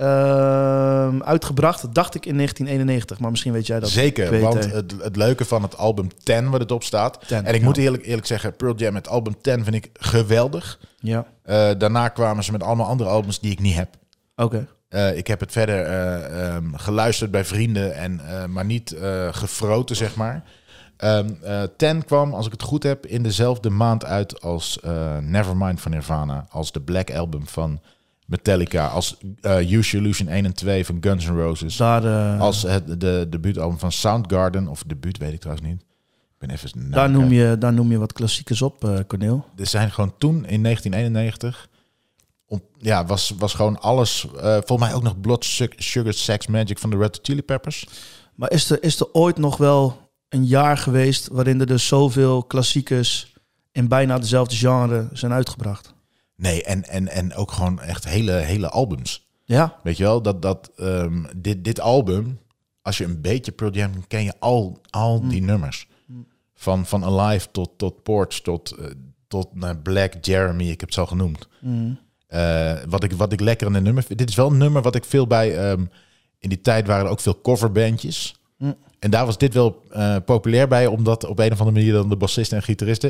Ehm, uitgebracht, dacht ik in negentien eenennegentig. Maar misschien weet jij dat Zeker, beter. want het, het leuke van het album tien, waar het op staat... Ten, en ik ja. moet eerlijk, eerlijk zeggen, Pearl Jam, het album tien vind ik geweldig. Ja, Uh, daarna kwamen ze met allemaal andere albums die ik niet heb. oké. Uh, ik heb het verder uh, um, geluisterd bij vrienden, en, uh, maar niet uh, gefroten, zeg maar. Um, uh, tien kwam, als ik het goed heb, in dezelfde maand uit als uh, Nevermind van Nirvana, als de Black Album van Metallica, als uh, Use Your Illusion één en twee van Guns N' Roses, Daar, uh, als het de debuutalbum van Soundgarden, of debuut weet ik trouwens niet. Ik ben even zijn naam daar, noem kwijt. je, daar noem je wat klassiekers op, uh, Corneel. Er zijn gewoon toen, in negentien eenennegentig... Om, ja, was, was gewoon alles... Uh, volgens mij ook nog Blood Sugar Sex Magic van de Red Hot Chili Peppers. Maar is er, is er ooit nog wel een jaar geweest waarin er dus zoveel klassiekers in bijna dezelfde genre zijn uitgebracht? Nee, en, en, en ook gewoon echt hele, hele albums. Ja, Weet je wel, dat, dat, um, dit, dit album... Als je een beetje Pearl Jam, ken je al, al die nummers. Van, van Alive tot, tot Porch, tot, uh, tot uh, Black, Jeremy, ik heb het zo genoemd. mm. Uh, wat, ik, wat ik lekker aan de nummer vind. Dit is wel een nummer wat ik veel bij... Um, in die tijd waren er ook veel coverbandjes. Mm. En daar was dit wel uh, populair bij, omdat op een of andere manier dan de bassisten en gitaristen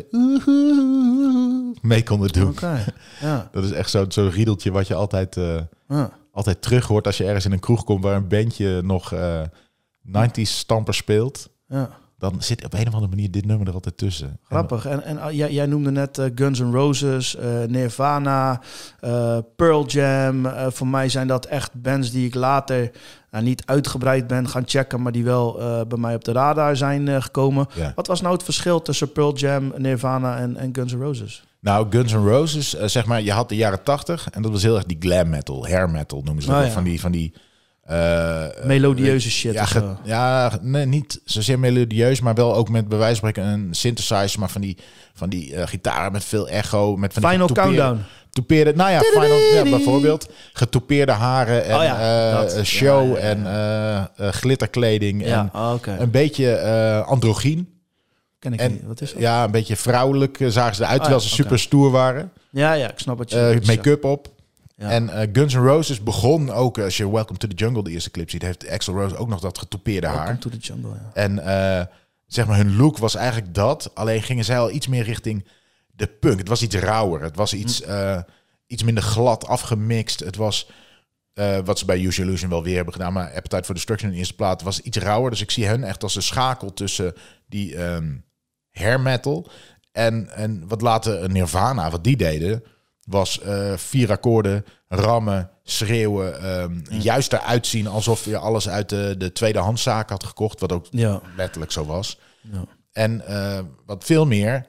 mee konden doen. Oké. Ja. Dat is echt zo'n zo riedeltje wat je altijd, uh, Ja. altijd terug hoort als je ergens in een kroeg komt waar een bandje nog uh, negentig stamper speelt. Ja. Dan zit op een of andere manier dit nummer er altijd tussen. Grappig. En, en uh, jij, jij noemde net uh, Guns N' Roses, uh, Nirvana, uh, Pearl Jam. Uh, voor mij zijn dat echt bands die ik later uh, niet uitgebreid ben gaan checken, maar die wel uh, bij mij op de radar zijn uh, gekomen. Ja. Wat was nou het verschil tussen Pearl Jam, Nirvana en, en Guns N' Roses? Nou, Guns N' Roses, uh, zeg maar, je had de jaren tachtig en dat was heel erg die glam metal, hair metal noemen ze dat. Oh, wel. ja. Van die... Van die uh, Melodieuze shit Ja, of ge- zo. ja, nee, niet zozeer melodieus, maar wel ook met bij wijze van spreken een synthesizer, maar van die, van die uh, gitaren met veel echo. Met van die Final getoupeerde- Countdown. Toupeerde, nou ja, final, ja, bijvoorbeeld getoupeerde haren en Oh ja, uh, dat. uh, show Ja, ja, ja. en uh, uh, glitterkleding Ja, en oh, oké. een beetje uh, androgyn. Ken ik En, niet. Wat is dat? Ja, een beetje vrouwelijk uh, zagen ze eruit, Oh, terwijl ja, ze oké. super stoer waren. Ja, ja, ik snap wat je Uh, wat je Make-up op. Ja. En uh, Guns N' Roses begon ook, als je Welcome to the Jungle, de eerste clip ziet, heeft Axl Rose ook nog dat getoupeerde haar. Welcome to the Jungle, ja. En uh, zeg maar, hun look was eigenlijk dat. Alleen gingen zij al iets meer richting de punk. Het was iets rauwer. Het was iets, uh, iets minder glad afgemixt. Het was, uh, wat ze bij Use Your Illusion wel weer hebben gedaan, maar Appetite for Destruction in de eerste plaat was iets rauwer. Dus ik zie hun echt als een schakel tussen die um, hair metal en, en wat later Nirvana, wat die deden, was uh, vier akkoorden, rammen, schreeuwen, um, ja. juist eruit zien alsof je alles uit de, de tweedehandszaak had gekocht, wat ook ja. letterlijk zo was. Ja. En uh, wat veel meer,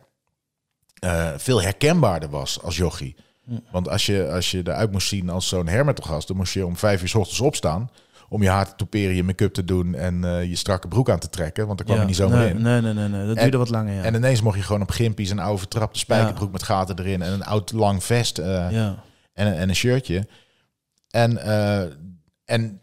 uh, veel herkenbaarder was als jochie. Ja. Want als je, als je eruit moest zien als zo'n hair metal gast, dan moest je om vijf uur 's ochtends opstaan om je haar te toeperen, je make-up te doen en uh, je strakke broek aan te trekken, want daar kwam ja. je niet zomaar nee, in. Nee, nee, nee, nee. dat en, duurde wat langer, ja. En ineens mocht je gewoon op gimpies een oude vertrapte spijkerbroek ja. met gaten erin en een oud lang vest uh, ja. en, en een shirtje. En, uh, en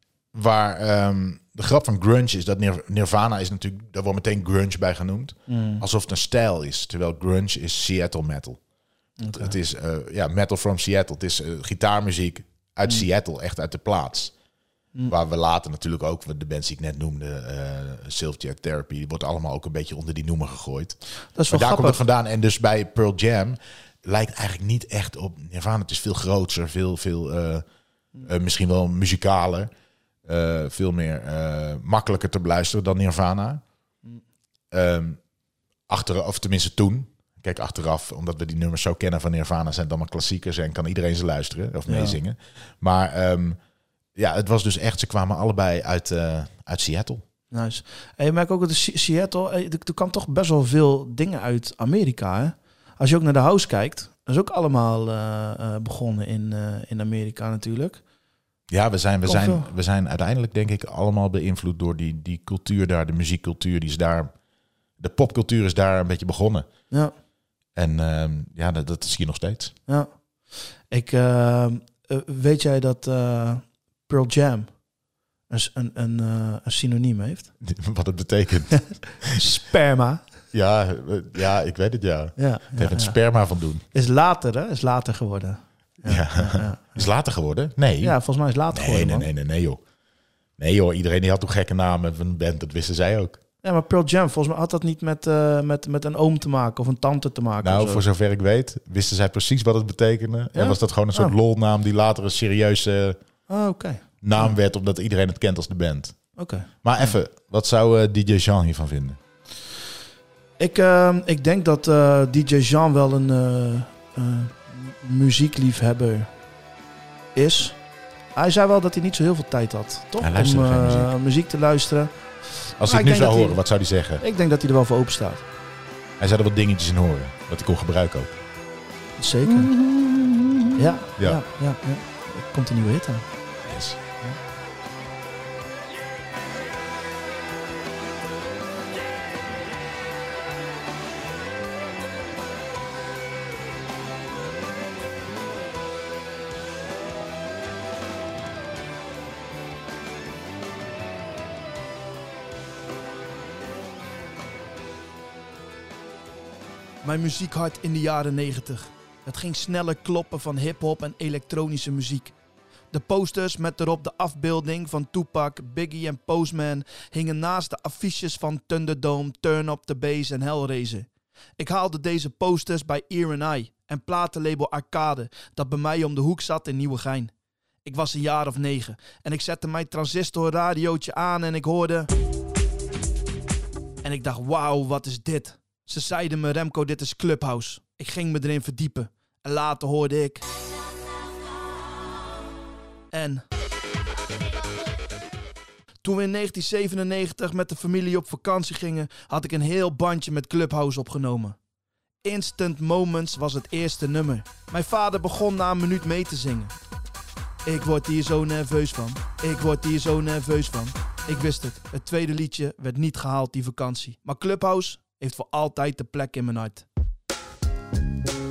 waar um, de grap van grunge is, dat Nir- Nirvana is natuurlijk, daar wordt meteen grunge bij genoemd, mm. alsof het een stijl is, terwijl grunge is Seattle metal. Okay. Het is uh, ja, metal from Seattle. Het is uh, gitaarmuziek uit mm. Seattle, echt uit de plaats. Mm. Waar we later natuurlijk ook, de bands die ik net noemde, uh, Silverchair Therapy, die wordt allemaal ook een beetje onder die noemer gegooid. Dat is wel maar daar grappig. komt het vandaan. En dus bij Pearl Jam lijkt eigenlijk niet echt op Nirvana. Het is veel groter, veel, veel uh, uh, misschien wel muzikaler. Uh, veel meer uh, makkelijker te beluisteren dan Nirvana. Mm. Um, achter, of tenminste toen. Kijk, achteraf, omdat we die nummers zo kennen van Nirvana, zijn het allemaal klassiekers en kan iedereen ze luisteren of meezingen. Ja. Maar um, ja, het was dus echt, ze kwamen allebei uit, uh, uit Seattle. Nice. En je merkt ook dat de Seattle, er kan toch best wel veel dingen uit Amerika. Hè? Als je ook naar de house kijkt, dat is ook allemaal uh, uh, begonnen in, uh, in Amerika natuurlijk. Ja, we zijn, we, zijn, we zijn uiteindelijk denk ik allemaal beïnvloed door die, die cultuur daar, de muziekcultuur, die is daar, de popcultuur is daar een beetje begonnen. Ja. En uh, ja, dat, dat is hier nog steeds. Ja. Ik, uh, weet jij dat uh, Pearl Jam een, een, een, uh, een synoniem heeft? Wat het betekent? Sperma. Ja, ja, ik weet het, ja. ja het heeft ja, een sperma ja. van doen. Is later, hè? Is later geworden. Ja, ja. Ja, ja. Is later geworden? Nee. Ja, volgens mij is later nee, geworden, Nee, man. nee, nee, nee, joh. Nee, joh. Iedereen die had toch gekke namen van een band, dat wisten zij ook. Ja, maar Pearl Jam, volgens mij had dat niet met, uh, met, met een oom te maken of een tante te maken. Nou, zo. voor zover ik weet, wisten zij precies wat het betekende. Ja? En was dat gewoon een soort oh. lolnaam die later een serieuze oh, okay. naam oh. werd, omdat iedereen het kent als de band. Oké. Okay. Maar even, ja. wat zou uh, D J Jean hiervan vinden? Ik, uh, ik denk dat uh, D J Jean wel een uh, uh, muziekliefhebber is. Hij zei wel dat hij niet zo heel veel tijd had, toch? Hij luisterde om uh, geen muziek. muziek te luisteren. Als hij het nu zou horen, hij, wat zou hij zeggen? Ik denk dat hij er wel voor open staat. Hij zou er wat dingetjes in horen, wat hij kon gebruiken ook. Zeker. Ja, ja. ja. ja, ja, ja. Er komt een nieuwe hit aan. Yes. Ja. Mijn muziekhart in de jaren negentig. Het ging sneller kloppen van hip-hop en elektronische muziek. De posters met erop de afbeelding van Tupac, Biggie en Postman hingen naast de affiches van Thunderdome, Turn Up the Bass en Hellraiser. Ik haalde deze posters bij Ear and Eye en platenlabel Arcade, dat bij mij om de hoek zat in Nieuwegein. Ik was een jaar of negen en ik zette mijn transistorradiootje aan en ik hoorde... En ik dacht, wauw, wat is dit? Ze zeiden me, Remco, dit is Clubhouse. Ik ging me erin verdiepen. En later hoorde ik... En... Toen we in negentien zevenennegentig met de familie op vakantie gingen, had ik een heel bandje met Clubhouse opgenomen. Instant Moments was het eerste nummer. Mijn vader begon na een minuut mee te zingen. Ik word hier zo nerveus van. Ik word hier zo nerveus van. Ik wist het. Het tweede liedje werd niet gehaald die vakantie. Maar Clubhouse heeft voor altijd de plek in mijn hart.